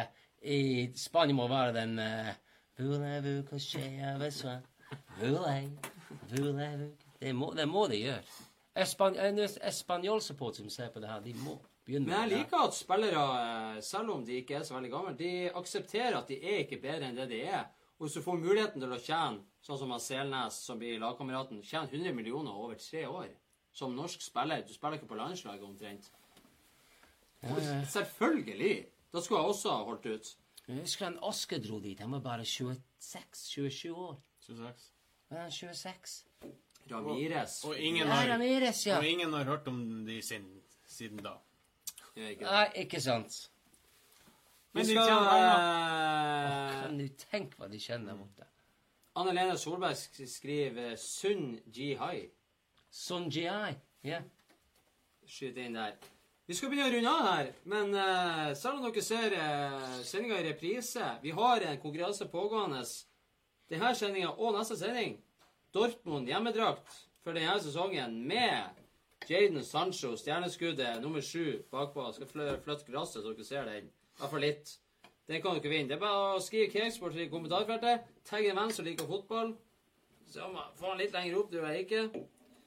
I Spania må være den uh, Voulez-vous coucher avec soi? Voulez, voulez-vous? Det må, det må de gjøre. Espan Espanjol-support som ser på det her, de må begynne Men jeg med det her. liker at spillere, eh, selv om de ikke er så veldig gamle, de aksepterer at de er ikke bedre enn det de er. Og hvis du får muligheten til å tjene, sånn som han Selnes, som blir lagkameraten, tjene hundre millioner over tre år, som norsk spiller, du spiller ikke på landslaget omtrent. Ja, ja. Selvfølgelig. Da skulle jeg også ha holdt ut. Jeg husker han Oskar dro dit, han var bare tjueseks tjuesju år. tjueseks. Var han tjueseks? Ramirez. Og ingen, Ja, har, Ramirez, ja. og ingen har hørt om de sin, siden da. Gjør ikke det. Nei, ikke sant. Men Vi de skal... tjener penger. eh, Kan du tenke hva de kjenner der borte? Anne-Lene Solberg sk- skriver Sun Ji-hai. Son G I, ja. Skyt inn der. Vi skal begynne å runde av her, men eh, selv om dere ser uh, sendinga i reprise, vi har en konkurranse pågående denne sendinga og neste sending. Dortmund hjemmedrakt for denne sesongen med Jadon Sancho, stjerneskuddet nummer sju bakpå. Skal fly flytte glasset så dere ser den. I hvert fall litt. Den kan dere vinne. Det er bare å skrive Cakesports i kommentarfeltet. Tagg en venn som liker fotball. Så får han litt lenger opp, det gjør jeg ikke.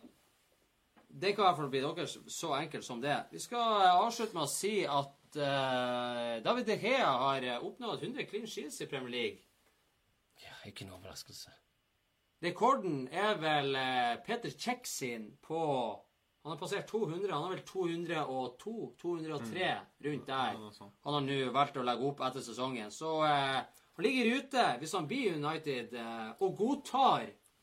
Det kan i hvert fall bli deres så enkelt som det. Vi skal avslutte med å si at uh, David De Gea har oppnådd hundre clean sheets i Premier League. Ja, ikke noe overraskelse. Rekorden er vel uh, Peter Cech sin på... Han har passert to hundre, han har vel to hundre og to, to hundre og tre rundt der. Ja, noe sånt. Han har nå valgt å legge opp etter sesongen. Så uh, han ligger ute, hvis han blir United, uh, og godtar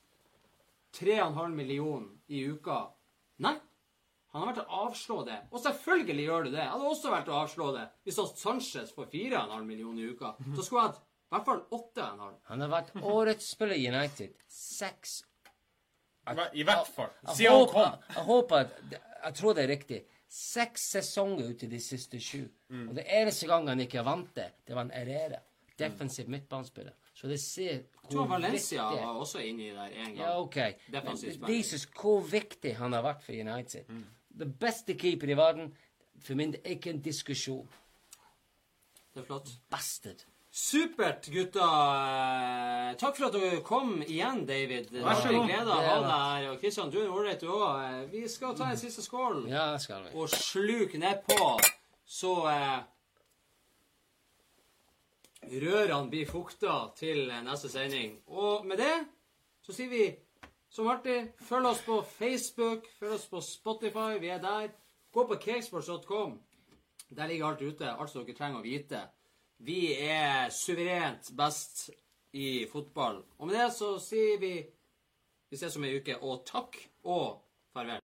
tre komma fem millioner i uka. Nei, han har vært å avslå det. Og selvfølgelig gjør du det. Jeg hadde også vært å avslå det hvis han Sanchez får fire komma fem millioner i uka. Så skulle jeg hatt i hvert fall åtte komma fem. Han har vært årets spiller i United. Seks. I hvert fall. Jeg Siden han håper, kom. jeg håper at, jeg tror det er riktig. Seks sesonger ut i de siste sju. Og det eneste gang han ikke vant det, det var en Herrera. Defensiv midtbanespiller. Så det ser Jeg tror hvor Valencia viktig... var også inni der en gang. Ja, ok. Defensiv Men det spiller. viser hvor viktig han har vært for United. Det beste keeper i verden, for min del, ikke en diskusjon. Det er flott. Bastard. Supert, gutta. Eh, Takk for at dere kom igjen, David. Vær så Det var god. glede å Det ha er deg her. Og Kristian, du er ålreit, du òg. Vi skal ta en siste skål Ja, det skal vi. og sluke nedpå, så eh, rørene blir fukta til neste sending. Og med det så sier vi som alltid, følg oss på Facebook, følg oss på Spotify, vi er der. Gå på cakesports punktum com. Der ligger alt ute, alt som dere trenger å vite. Vi er suverent best i fotball. Og med det så sier vi vi ses om en uke, og takk og farvel.